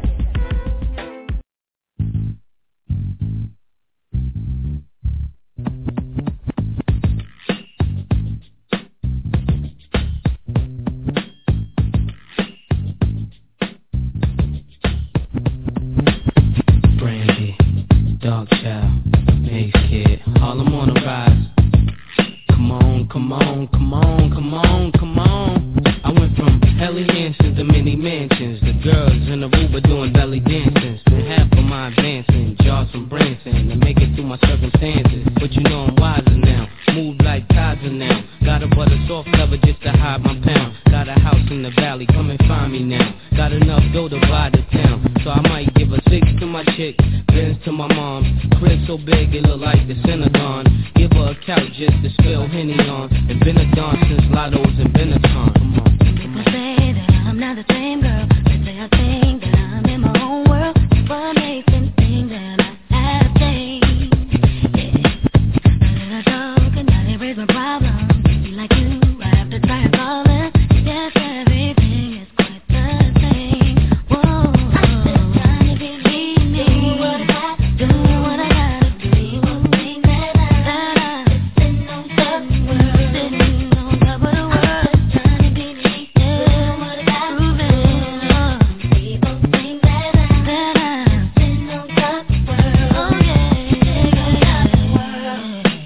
Brandy, Dog Child, Mace Kid, Harlem on the rise. Come on, come on, come on, come on, come on. I went from Helly Hansons to mini mansions. The girls in the Uber doing belly dancing. Spent half of my advancing, jar some Branson to make it through my circumstances. But you know I'm wiser now, move like Kaiser now. Got a butter soft cover just to hide my pound. Got a house in the valley, come and find me now. Got enough dough to buy the town, so I might give a 6 to my chick, Benz to my mom's. Crib so big it look like the Synagogue. Give her a couch just to spill Henny on. And been a dawn since Lotto's and Benetton. Come on. People say that I'm not the same girl. They say I think that I'm in my own world. What makes them think that I have changed? Yeah. I talk and now they raise my problems. Be like you, I have to try and solve it. Yes, everything is quite the same. Whoa, I'm just trying to be me. Do what I gotta do. People think that I'm sitting on top of the world. Sitting on top of the world. Trying to be me. Do what I gotta do. People think that I'm sitting on top of the world. Oh yeah, sitting on top of the world.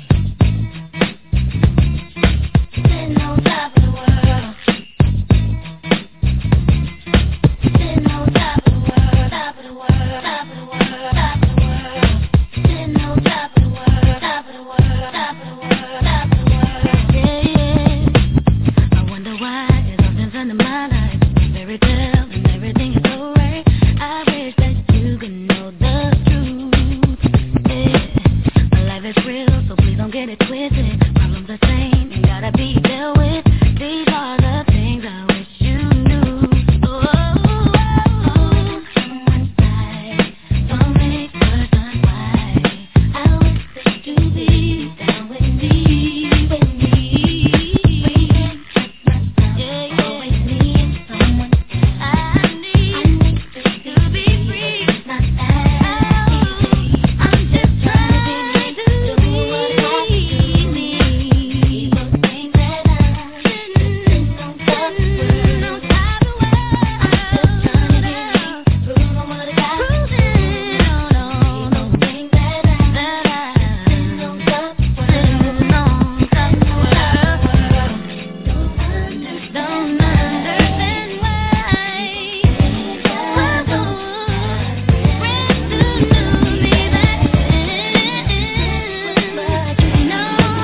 Sitting on top of the world. Sitting on top of the world, top of the world, top of the world, top of the world. Sitting on top of the world, top of the world, top of the world, top of the world. Yeah, yeah. I wonder why it's often done in my life. Fairy tale and everything is so right. I wish that you could know the truth. Yeah. My life is real, so please don't get it twisted. Problems the same and gotta be dealt with. These are the things I wish you knew. Someone died, so many persons why. I wish that you be down with me, with me. Yeah, yeah. Always need someone. I need to be free. It's not that easy. I'm just trying to do what I need. People think that I'm sitting on top of the world. I'm just trying to be me, proving what I got to do. People think that I'm sitting on top of the world. Don't understand why. Friends to me that no,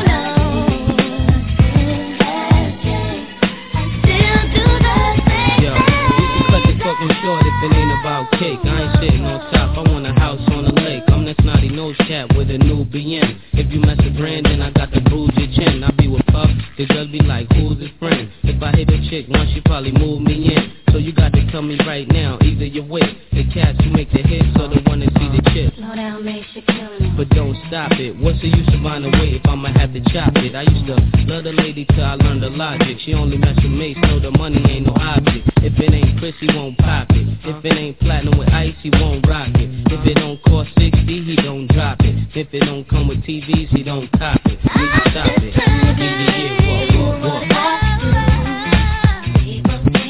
still do the same. Yo, you can cut the fucking short if it ain't about cake. I ain't sitting on top, I want a house on the lake. I'm that snotty nose cat with a new BN. If you mess with Brandon, I got the bruise your chin. I be with Puff, the girls be like, who's his friend? If I hit a chick once, she probably move me in. So you got to tell me right now, either you're with the cats who make the hits or the one that see the chips. Slow down, makes you killing it. But don't stop it. What's the use of buying away if I'ma have to chop it? I used to love the lady till I learned the logic. She only mess with mates, so the money ain't no object. If it ain't Chris, he won't pop it. If it ain't platinum with ice, he won't rock it. If it don't cost 60, he don't drop it. If it don't come with TVs, he don't cop it. Need to stop it. Need to get what. People think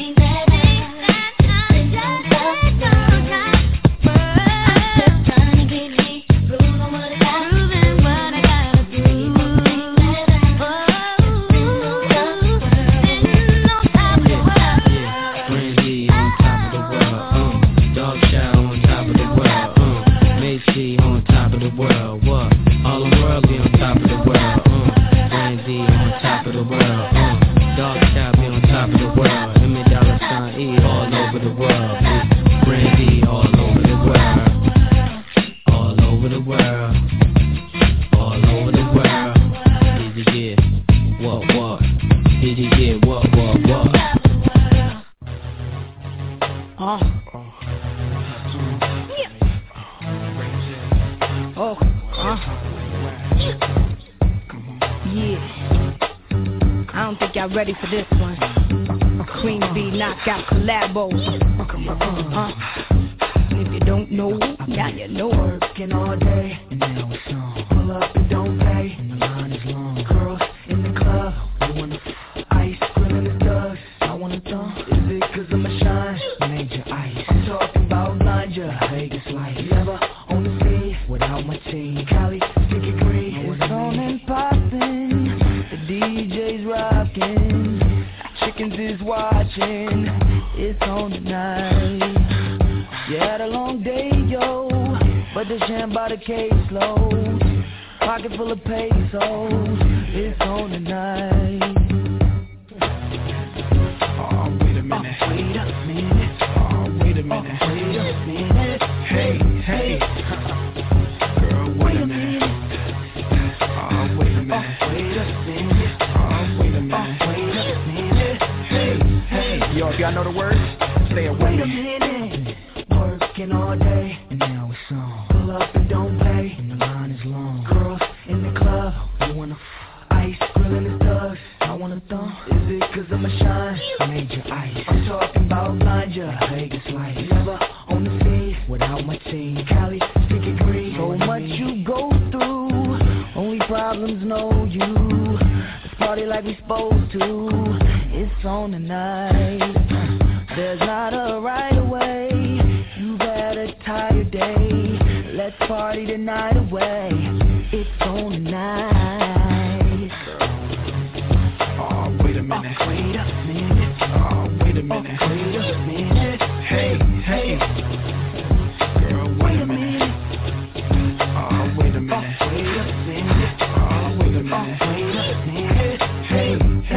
the world. It's Brandy all over the world. All over the world. All over the world. Did you get what? Did you get what? Yeah. I don't think y'all ready for this one. Queen B knockout collabo. If you don't know, now you know. Working all day, and now it's on. Pull up and don't pay, and the line is long. Girls in the club, you wanna ice, grilling the thugs. I wanna thumb. Is it 'cause of my shine? Major ice. I'm talking about Lanja, Vegas life. Never on the scene without my team. Cali, sticky green. It's on and poppin'. The DJ's rockin'. Chickens is watching. It's on tonight. You had a long day, yo, but the jam by the caseload. Pocket full of pesos. It's on tonight. Oh, wait a minute. Oh, wait a minute. Oh, wait a minute. Oh, wait a minute. Hey. Girl, wait a minute. Oh, wait a minute. Oh, wait a minute. Oh, wait a minute. Oh, wait a minute. Hey. Yo, if y'all know the words, say it with Wait a me. minute. Working all day, and now it's on. Pull up and don't pay, and the line is long. Girls in the club, you wanna ice, grilling the thugs. I wanna thumb. Is it 'cause of my shine? Major ice. I'm talking about Lanja, Vegas life. Never on the scene without my team. Cali, sticky green. So much you go through, only problems know you. Let's party like we supposed to. It's on tonight. There's not a right away. You've had a tired day. Let's party the night away. It's on tonight. Oh, wait a minute. Oh, wait a minute. Oh, wait a minute. Oh, wait a minute. Hey. Girl, wait a minute. Oh, wait a minute. Oh, wait a minute. Oh, wait a Oh, minute. wait a minute. Hey.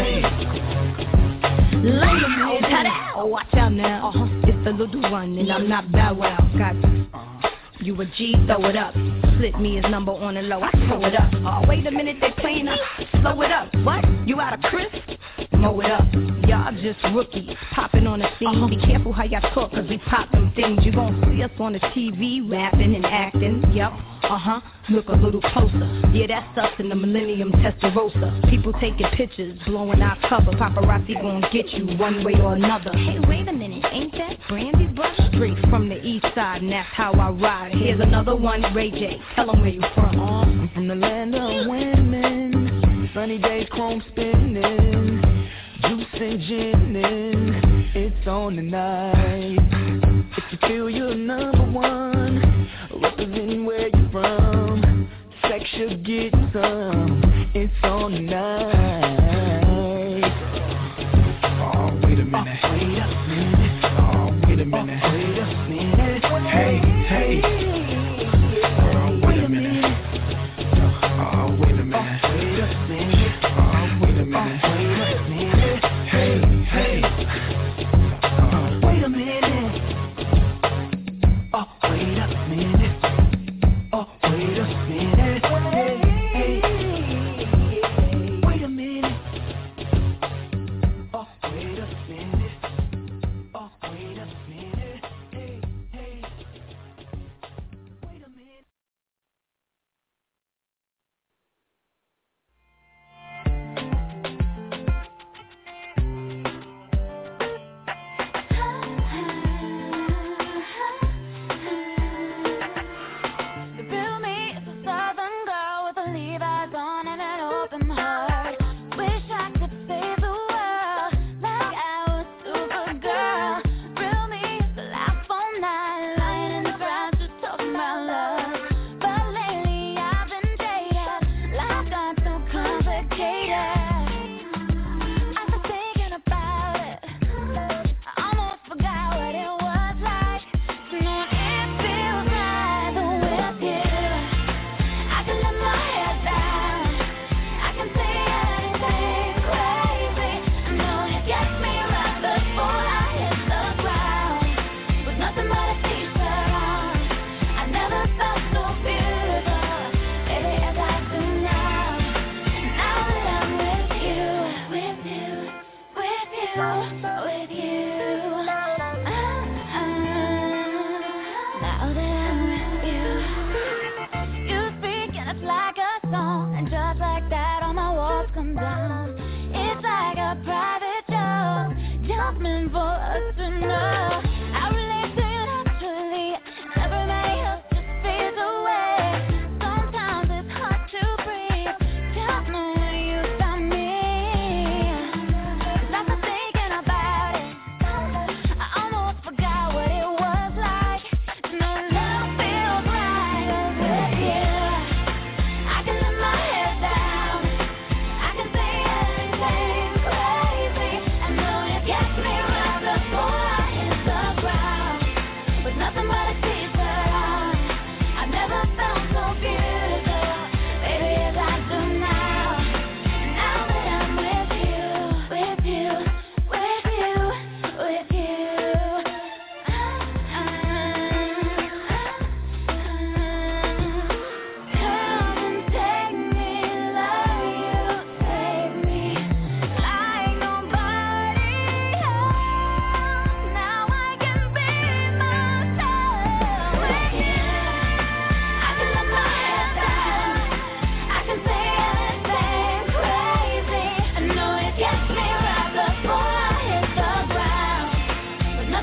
Lay them out, ta-da! Watch out now. It's the little one, and I'm not Bow Wow. Got you a G, throw it up. Slip me his number on the low, I throw it up. Oh, wait a minute, they playing us. Slow it up. What? You out of Chris? Mow it up. Y'all just rookies, popping on the scene. Be careful how y'all talk, 'cause we pop them things. You gon' see us on the TV, rapping and acting. Yep. Look a little closer. Yeah, that's us in the Millennium Testarossa. People taking pictures, blowing our cover. Paparazzi gon' get you one way or another. Hey, wait a minute, ain't that Brandy's brother? Straight from the east side, and that's how I ride. Here's another one, Ray J. Tell 'em where you from. I'm from the land of women. Sunny days, chrome spinning. Juice and ginning. It's on tonight. If you feel you're number one, representing where you're from, sex should get some. It's on tonight. Oh, wait a minute. Oh, wait a minute. Oh, wait a minute. Oh, wait a minute. Hey. Girl, wait a minute. Oh, wait a minute. Oh, wait a minute. Oh, wait a minute. Oh, wait a minute. Hey. Wait a minute. Oh, wait a minute. Oh, wait a minute. Hey. Wait a minute. Oh, wait a minute. Oh,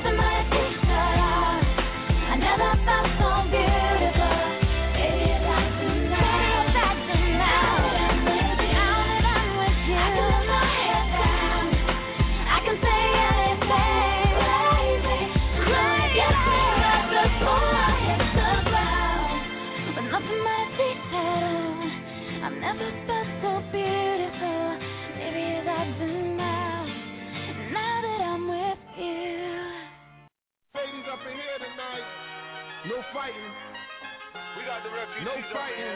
nothing but a t-shirt on. I never felt so beautiful. Baby, it's like tonight. Now that I'm with you, I can let my hair down. I can say anything. Crazy, get me up before I hit the ground. But nothing but a t-shirt on. I've never felt so beautiful. Maybe it's like tonight. Now that I'm with you. Ladies up in here tonight. No fighting. We got the refugees. No fighting.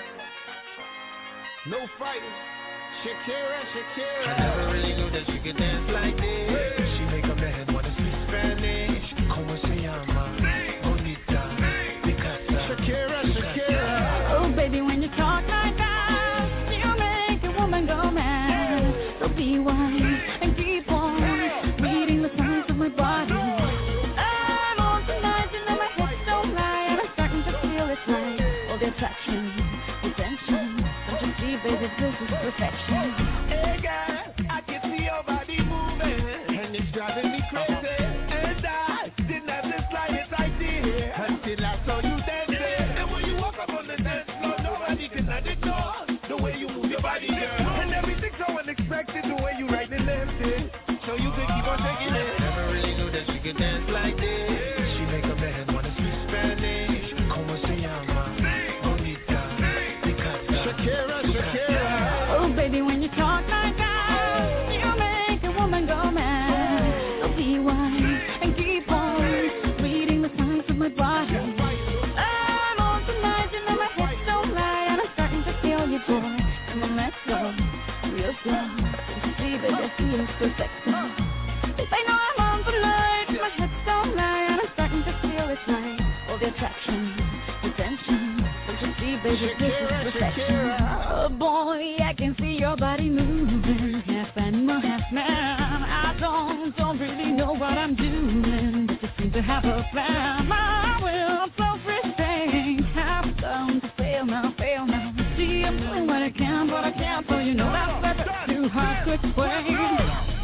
No fighting. Shakira, Shakira. I never really knew that she could dance like this. She make a man wanna speak Spanish. Como se llama? Bonita. Picasa. Shakira, Shakira. Oh, baby, when you talk like that, you make a woman go mad. So be wise and keep on reading the signs of my body. I'm on tonight, you know my hips don't lie, and I'm starting to feel it's right. All the attraction, the tension, don't you see, baby, this is perfection. Hey girl, I can see your body moving, and it's driving me crazy. And I didn't have the slightest idea until I saw you dancing. And when you walk up on the dance floor, nobody can ignore the way you move your body, girl. And everything's so unexpected, the way you right and left it, so you can keep on shaking it. Never really knew that she could dance like this. She make a man wanna speak Spanish. Como se llama? Bonita. Picasa. Shakira, Shakira. Oh, baby, when you talk like that, you make a woman go mad. So be wise and keep on reading the signs of my body. I'm on tonight, you know my hips don't lie, and I'm starting to feel you, boy. Come on, let's go, real slow. You see, baby, I feel it's perfection. They know I'm on tonight, my hips don't lie, and I'm starting to feel it's right. All the attraction, the tension, don't you see, baby, this is perfection. Oh boy, I can see your body moving, half animal, half man. I don't really know what I'm doing, but just seem to have a plan. My will, self-restraint, have come to fail now. See, I'm doing what I can, but I can't, so you know that's too hard to explain.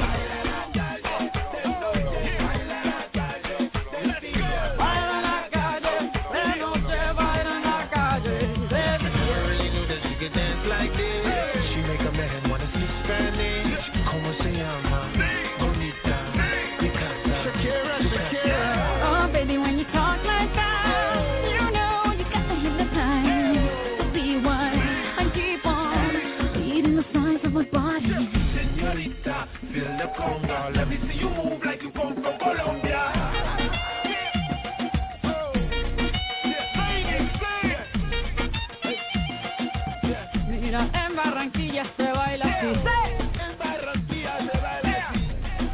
Let me see you move like you come from Colombia. Mira, en Barranquilla se baila así. En Barranquilla se baila así.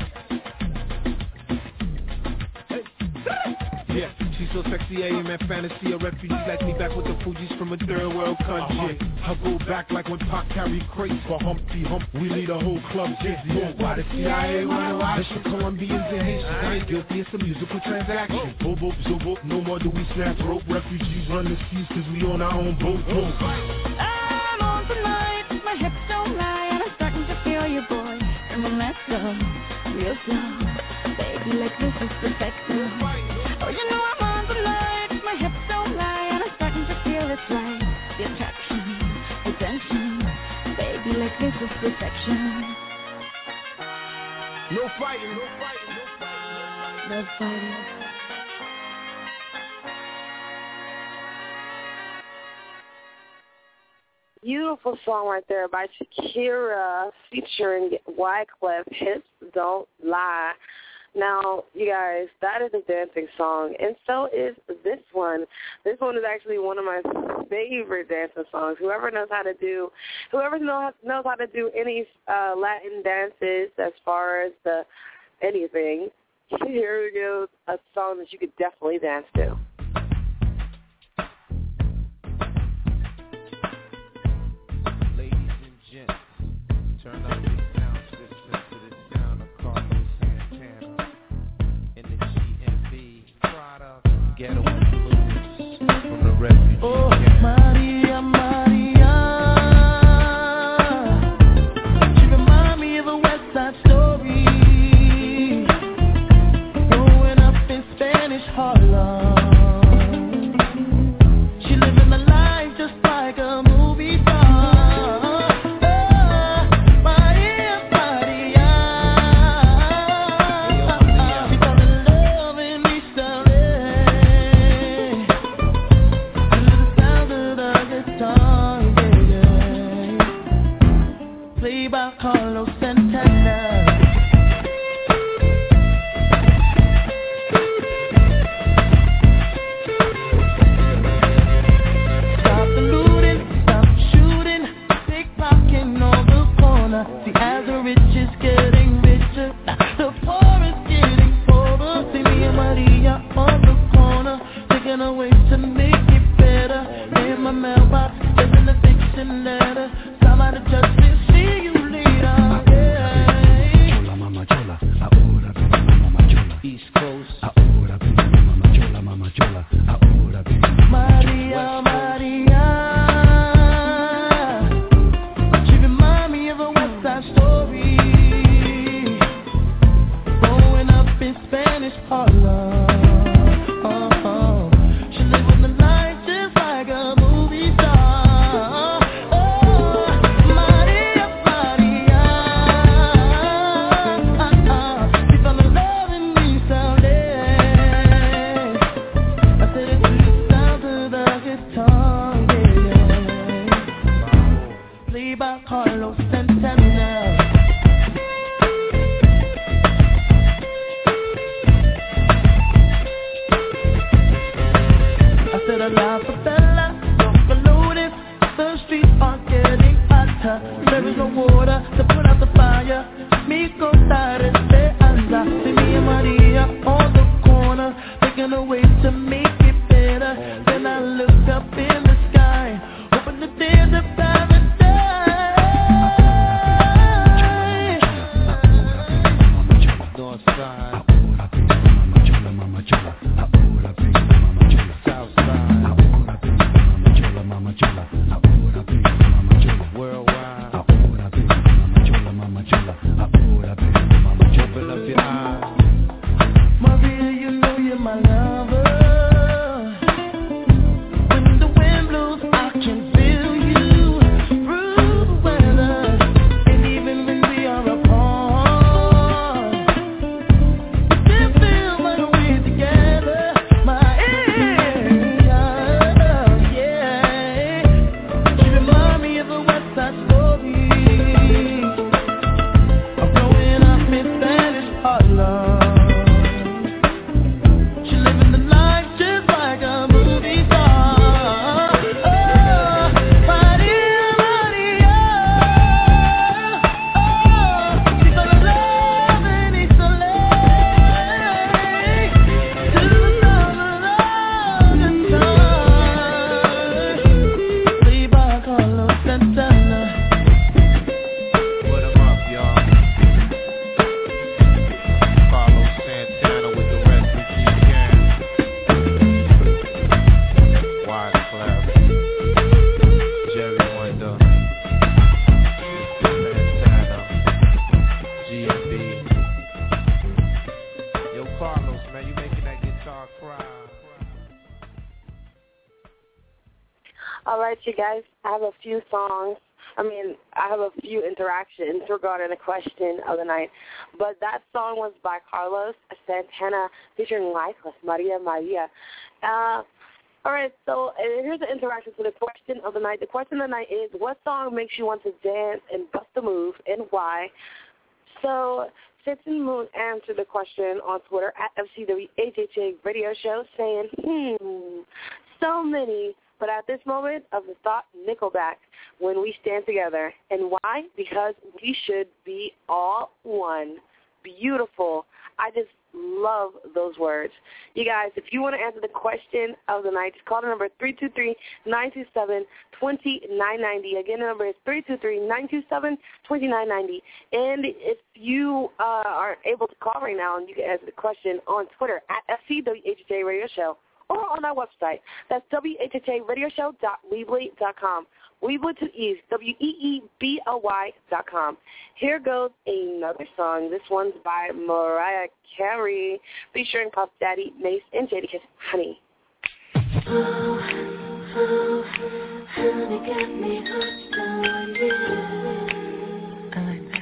Yeah, she's so sexy, I am at fantasy. A refugee like me back with the Fugees from a third world country. I go back like when Pac carried crates for Humpty Hump. We lead a whole club dizzy. Why the CIA wanna watch the Colombians and Haitians? I ain't guilty, it's a musical transaction. Bobo, zobo, no more do we snap rope. Refugees run the seas cause we on our own boat. I'm on tonight, my hips don't lie, and I'm starting to feel you, boy. Come on, let's go, real slow. Baby, like this is perfection. Oh, you know I'm on tonight, my hips don't lie, and I'm starting to feel it's right. The attraction, the tension, baby, like this is perfection. No fighting, no fighting, no fighting, no fighting. Beautiful song right there by Shakira featuring Wyclef, Hips Don't Lie. Now, you guys, that is a dancing song, and so is this one. This one is actually one of my favorite dancing songs. Whoever knows how to do any Latin dances as far as anything, here goes a song that you could definitely dance to. Turn up the sound system to the sound of Carlos Santana in the GMB product Ghetto Blues from the Refugee. Oh, Maria, Maria, she remind me of a West Side Story. Growing up in thinking of ways to make it better. In my mailbox, there's an eviction letter. Somebody just didn't see you later. Chola, mama chola, ahora vengo mama chola. East Coast, ahora vengo mama chola, mama chola. Ahora vengo Maria, Maria. She remind me of a West Side Story. Growing up in Spanish Harlem. There is no water to put out the fire. Mi contare se anda. See me and Maria on the corner, thinking of ways to make it better. Then I look up in the sky, hoping that there's a paradise. North side. Ahora vengo mama chola, mama chola. Ahora vengo mama chola. South side. Ahora vengo mama chola, mama chola. Ahora vengo mama chola. Worldwide. Ahora vengo mama chola, mama chola. Ahora vengo mama chola. Open up your eyes. Maria, you know you're my lover. When the wind blows, I can feel you through the weather. And even when we are apart, we still feel like we're together. My yeah. She remind me of a West Side Story. I'm growing up in Spanish Harlem. She living the life just like a movie star. Oh, Maria, Maria. Oh, she's gonna love and isolate to another long time. Played by Carlos Santana. Put 'em up, y'all. Carlos Santana with the Refugee Gang. Wyclef, Jerry Wonder, Mr. Santana, GMB. Yo, Carlos, man, you making that guitar cry. All right, you guys, I have a few songs. I have a few interactions regarding the question of the night. But that song was by Carlos Santana featuring Wyclef, Maria Maria. All right, so here's the interaction to the question of the night. The question of the night is, what song makes you want to dance and bust a move, and why? So Citizen Moon answered the question on Twitter at FCWHHA Radio Show saying, so many. But at this moment of the thought, Nickelback, When We Stand Together. And why? Because we should be all one. Beautiful. I just love those words. You guys, if you want to answer the question of the night, just call the number 323-927-2990. Again, the number is 323-927-2990. And if you are able to call right now, and you can answer the question on Twitter at FCWHJ Radio Show, or on our website. That's WHHARadioshow.weebly.com. Weebly to Ease, WEEBLY.com. Here goes another song. This one's by Mariah Carey, featuring Puff Daddy, Mace, and Jadakiss, Honey. Oh, honey, got me hooked on you. I like that.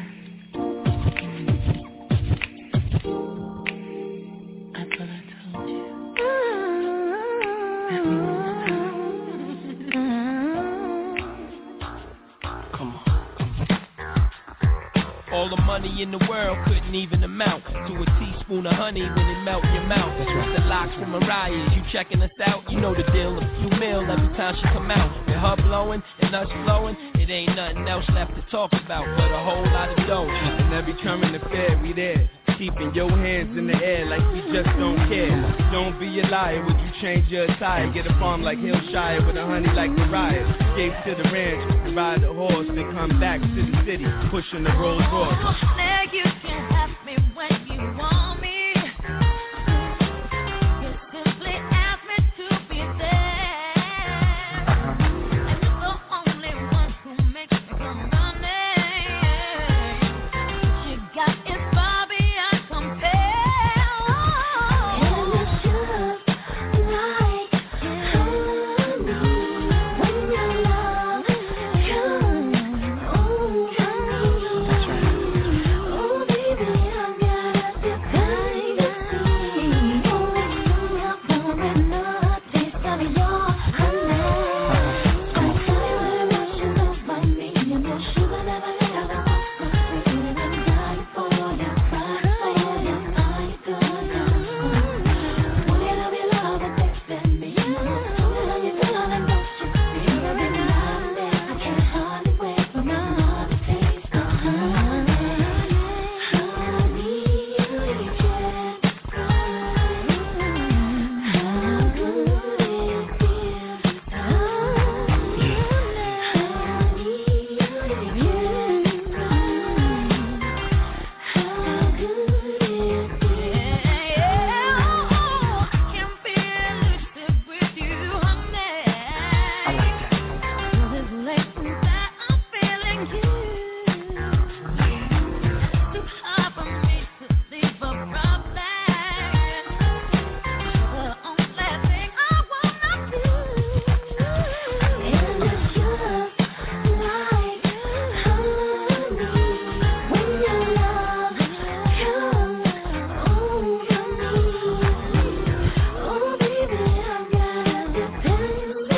I thought I told you. All the money in the world couldn't even amount to a teaspoon of honey when it melt your mouth. That's right. The locks from Mariah, you checking us out? You know the deal, a few mil every time she come out. With her blowing and us flowing, it ain't nothing else left to talk about but a whole lot of dough. And every turn in the Fed, we there. keeping your hands in the air like you just don't care. Don't be a liar, would you change your attire? Get a farm like Hillshire with a honey like Mariah. Escape to the ranch, and ride the horse, then come back to the city, pushing the Rolls Royce. Now you can have me when you want me. You simply ask me to be there. And you're the only one who makes me come running. What you got is far beyond compare. And it's just like honey when your love comes. Oh, baby, I've got a dependency. Always bring up pouring up, taste of your honey. I tell you what I want, you know by me. You know sugar never let her go. And I'm dying for you, cry for you, I do you. Won't you love your love and text me? Won't you love your love and don't you see? Every night and I can't hardly wait for another taste of honey. Honey, you get how good it feels. Honey, you get how good it feels. Can be elusive with you, honey. I like that. This lesson that I'm feeling you. Too hard for me to leave abruptly. The only thing I wanna do. And it's just like honey when your love comes over me. Oh, baby, I've got a dependency.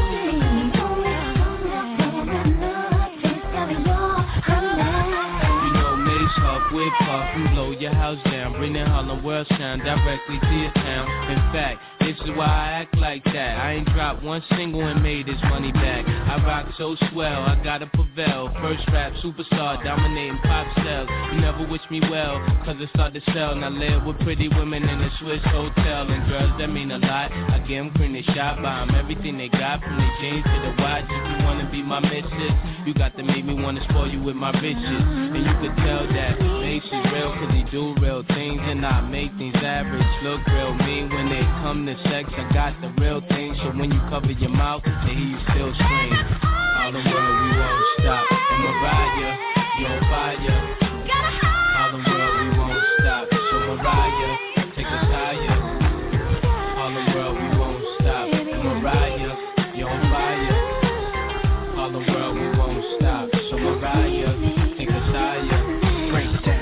You know, Mace Huff, Whip Puff, you blow your house down, bring that Harlem World sound directly to your town. In fact, this is why I act like that. I ain't dropped one single and made this money back. I rock so swell, I gotta prevail. First rap superstar, dominating pop sales. You never wish me well, cause it start to sell. And I live with pretty women in a Swiss hotel. And girls that mean a lot, I give them cream, they shop by 'em. Everything they got, from the jeans to the watch. If you wanna be my missus, you got to make me wanna spoil you with my riches. And you could tell that Mace is real, cause he do real things. And I make things average look real mean. When they come to sex, I got the real thing. So when you cover your mouth, they hear you still scream. All the world, we won't stop. And Mariah, you on fire. All the world, we won't stop. So Mariah, take us higher. All the world, we won't stop. And Mariah, you on fire. All the world, we won't stop. So Mariah, take us higher. Break down.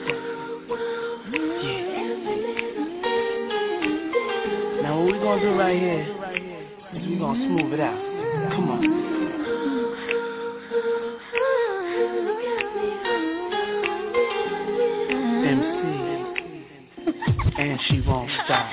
Now what we gonna do right here is we gonna smooth it out. Come on. MC, and she won't stop.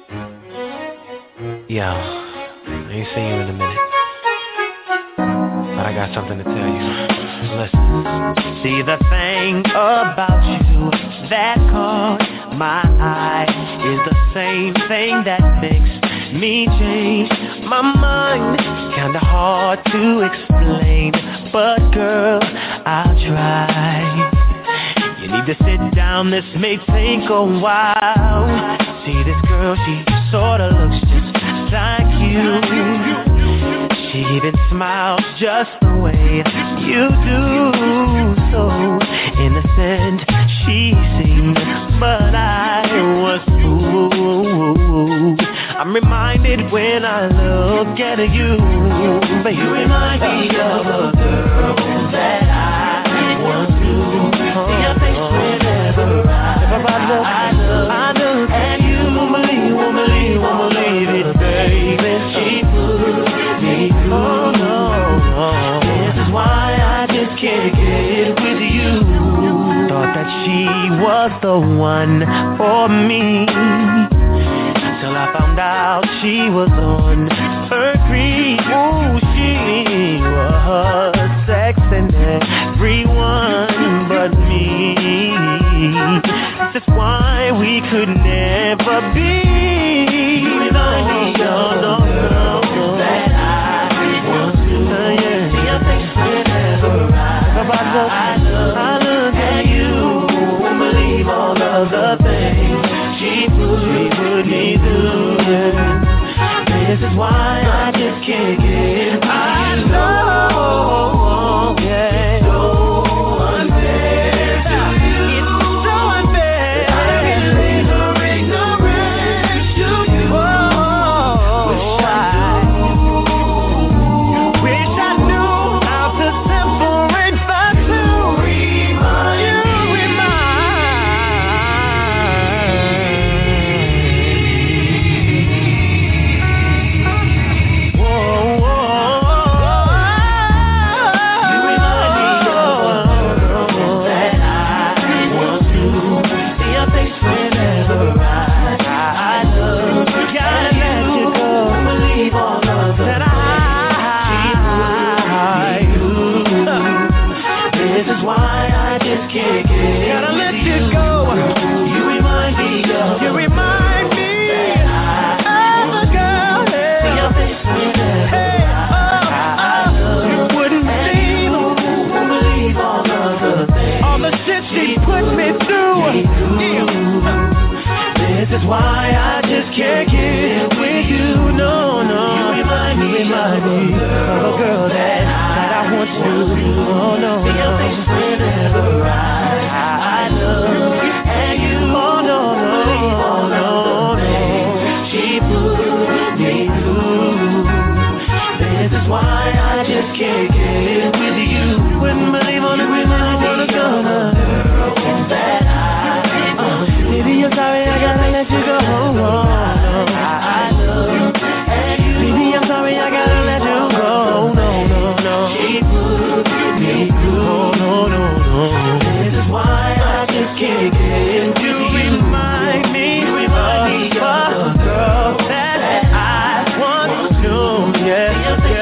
Yo, I ain't seen you in a minute. but I got something to tell you. Listen. See, the thing about you that caught my eye is the same thing that makes me change my mind. Kinda hard to explain, but girl, I'll try. You need to sit down, this may take a while. See, this girl, she sorta looks just like you. She even smiles just the way you do. So innocent she seemed, but I was fooled. I'm reminded when I look at you, baby. You remind me of a girl that I once knew. See your face whenever I look, and you won't believe it, baby. She put me through. Oh no. This is why I just can't get with you. Thought that she was the one for me, till I found out she was on her creep. Ooh, she was sexing everyone but me. That's why we could never be. You remind me of the girl that I once knew. See your face whenever I look at you. Won't believe all of the things she put me through. This is why I just can't get. I know, yeah. It's so unfair to you. It's so unfair. I can leave her ignorance to you. Wish I knew how to separate the two. You remind. This is why I just can't get with you. No. You remind me of a girl that I want to. Oh no. See your face whenever I look at you. Oh no. She put me through. This is why I just can't get with you. Wouldn't believe on it, wanna go that baby, I'm sorry, I gotta let you go. I love you. Baby, I'm sorry, I gotta let you go. No. She put me through. No. This is why I just can't get you. Remind me of a girl that I once knew. Yeah.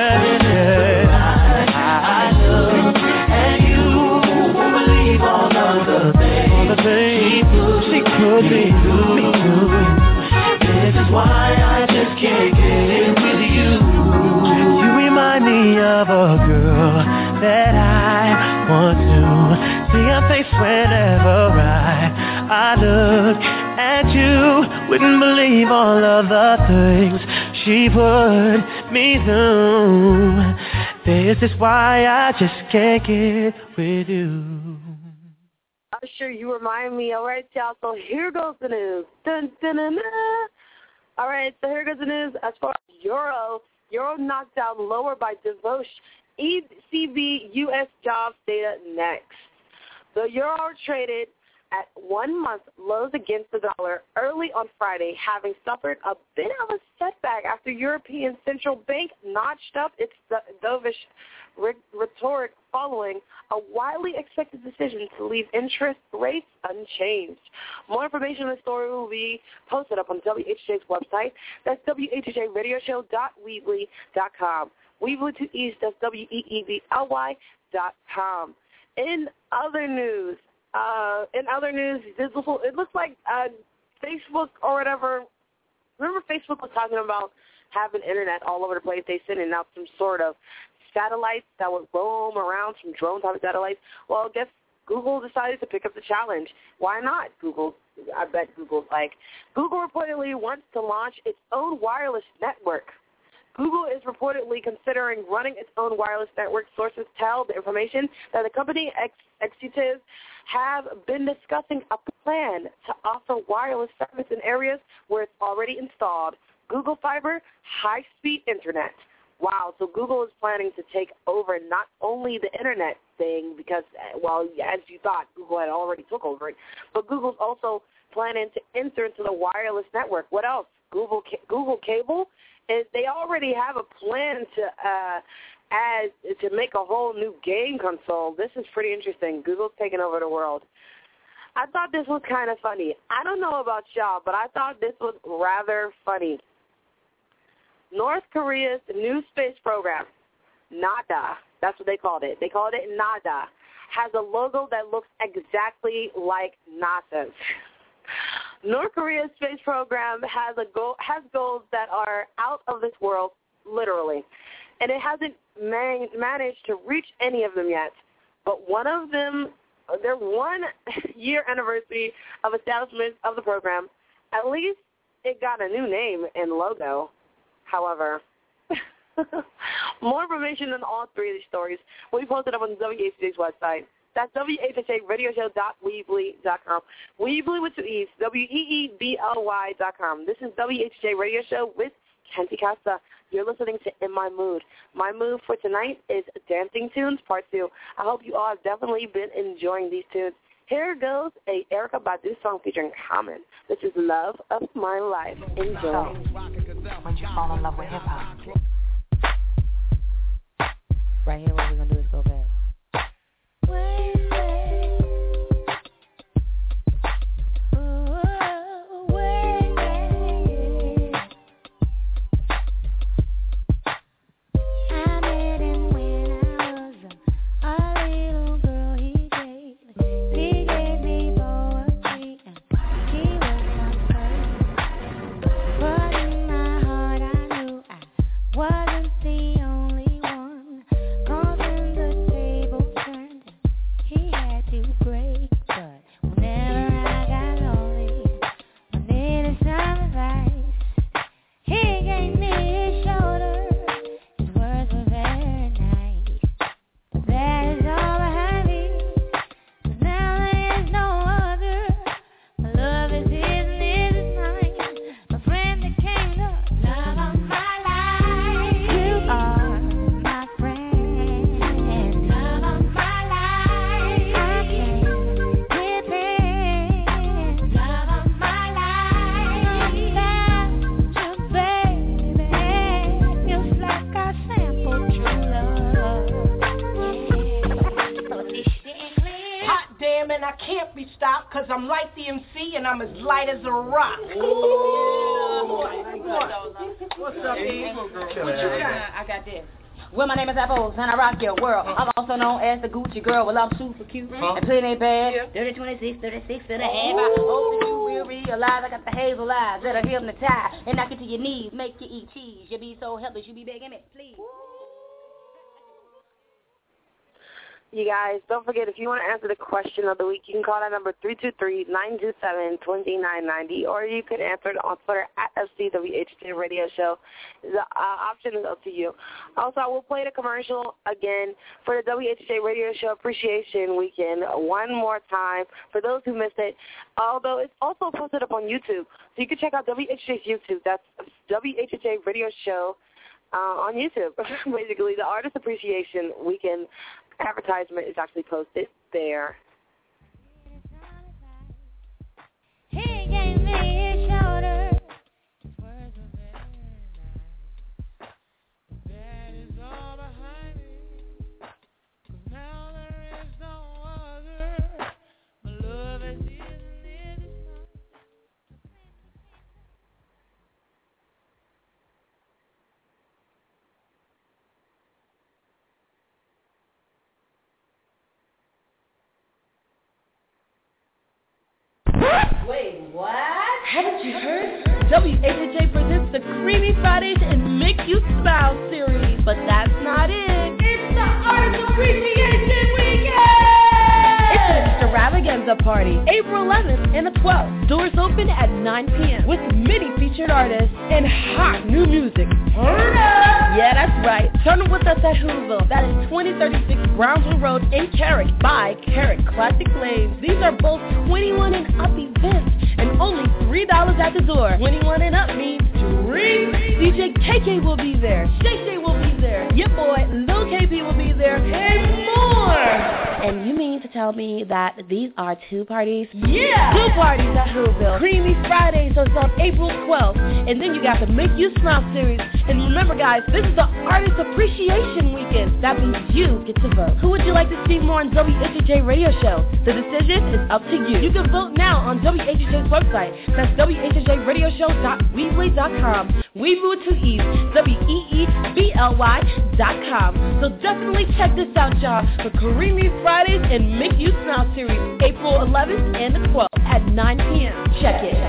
I love you, and you won't believe all of the things she could be through. This is why I just can't get with you. You remind me of a girl that I want to see her face whenever I look at you. Wouldn't believe all of the things she put me through. This is why I just can't get with you. Sure, you remind me. All right, y'all. So here goes the news. Dun, dun, dun, dun. All right, so here goes the news. As far as Euro knocked out lower by Devosh. ECB U.S. jobs data next. The Euro traded at 1 month lows against the dollar early on Friday, having suffered a bit of a setback after European Central Bank notched up its dovish rhetoric following a widely expected decision to leave interest rates unchanged. More information on the story will be posted up on WHJ's website. That's WHJRadioshow.weebly.com. Weebly to East, that's WEEBLY.com. In other news, it looks like Facebook or whatever. Remember, Facebook was talking about having internet all over the place. They sending out some sort of satellites that would roam around, some drone type of satellites. Well, I guess Google decided to pick up the challenge. Why not? Google reportedly wants to launch its own wireless network. Google is reportedly considering running its own wireless network. Sources tell the information that the company executives have been discussing a plan to offer wireless service in areas where it's already installed. Google Fiber, high-speed internet. Wow, so Google is planning to take over not only the internet thing because, well, as you thought, Google had already took over it, but Google's also planning to enter into the wireless network. What else? Google Cable? They already have a plan to make a whole new game console. This is pretty interesting. Google's taking over the world. I thought this was kind of funny. I don't know about y'all, but I thought this was rather funny. North Korea's new space program, NADA, that's what they called it. They called it NADA, has a logo that looks exactly like NASA's. North Korea's space program has goals that are out of this world, literally, and it hasn't managed to reach any of them yet. But one of them, their 1 year anniversary of establishment of the program, at least it got a new name and logo. However, more information on all three of these stories will be posted up on WHJ's website. That's WHJRadioshow.weebly.com. Weebly with 2 E's, WEEBLY.com. This is WHJ Radio Show with Kenzie Casa. You're listening to In My Mood. My mood for tonight is Dancing Tunes Part 2. I hope you all have definitely been enjoying these tunes. Here goes a Erykah Badu song featuring Common. This is Love of My Life. Enjoy. When you fall in love with hip-hop. Right here, what we're going to do is go back. Wasn't the only one, 'cause when the table turned can't be stopped because I'm like the MC and I'm as light as a rock. What's up, E? What you got? I got this. Well, my name is Apples, and I rock your world. I'm also known as the Gucci girl. Well, I'm super cute and plenty bad. 30, 26, 36 and a half. I hope that you will realize I got the hazel eyes that'll hypnotize and knock you to your knees, make you eat cheese. You be so helpless, you be begging me, please. You guys, don't forget, if you want to answer the question of the week, you can call that number 323-927-2990, or you can answer it on Twitter at FCWHJ Radio Show. The option is up to you. Also, I will play the commercial again for the WHJ Radio Show Appreciation Weekend one more time for those who missed it, although it's also posted up on YouTube. So you can check out WHJ's YouTube. That's WHJ Radio Show on YouTube. Basically, the Artist Appreciation Weekend advertisement is actually posted there. Wait, what? Haven't you heard? WHHA presents the Creamy Fridays and Make You Smile series. But that's not it. It's the Artist Appreciation Weekend! It's an extravaganza party, April 11th and the 12th. Doors open at 9 p.m. with many featured artists and hot new music. Turn up! Yeah, that's right. Turn up with us at Whoville. That is 2036 Brownsville Road in Carrick by Carrick Classic Flames. These are both 21 and up events and only $3 at the door. 21 and up means drink. DJ KK will be there. Shay Shay will be there. Your boy Lil KP will be there and more. And you mean to tell me that these are two parties? Yeah! Two parties at Whoville. Creamy Fridays is on April 12th. And then you got the Make You Smile series. And remember, guys, this is the Artist Appreciation Weekend. That means you get to vote. Who would you like to see more on WHHA Radio Show? The decision is up to you. You can vote now on WHHA's website. That's WHHARadioshow.weebly.com. Weebly with two E's. WEEBLY.com. So definitely check this out, y'all. For Creamy Fridays and Make You Smile series, April 11th and the 12th at 9 p.m. Check it.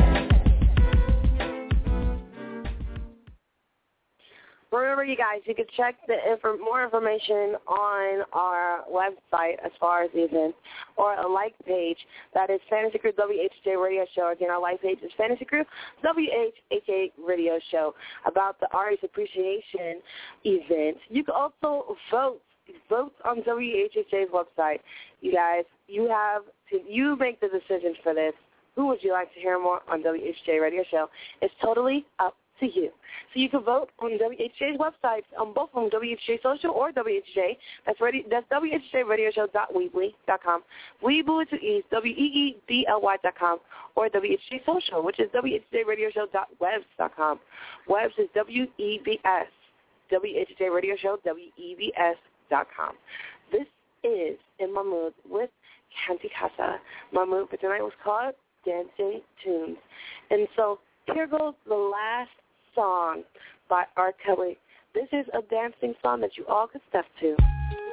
Remember, you guys, you can check more information on our website as far as the event, or a like page. That is Fantasy Crew WHHA Radio Show. Again, our like page is Fantasy Crew WHHA Radio Show about the Artist Appreciation event. You can also vote on WHHA's website. You guys, you make the decision for this. Who would you like to hear more on WHHA Radio Show? It's totally up to you. So you can vote on WHHA's website, on both from WHHA Social or WHHA. That's WHHARadioshow.weebly.com. Weebly with two E's, WEEBLY.com, or WHHA Social, which is WHHARadioshow.webs.com. Webs is WEBS. WHHARadioshow.webs.com. This is In My Mood with Canty Casa. My mood for tonight was called Dancing Tunes. And so here goes the last song by R. Kelly. This is a dancing song that you all can step to.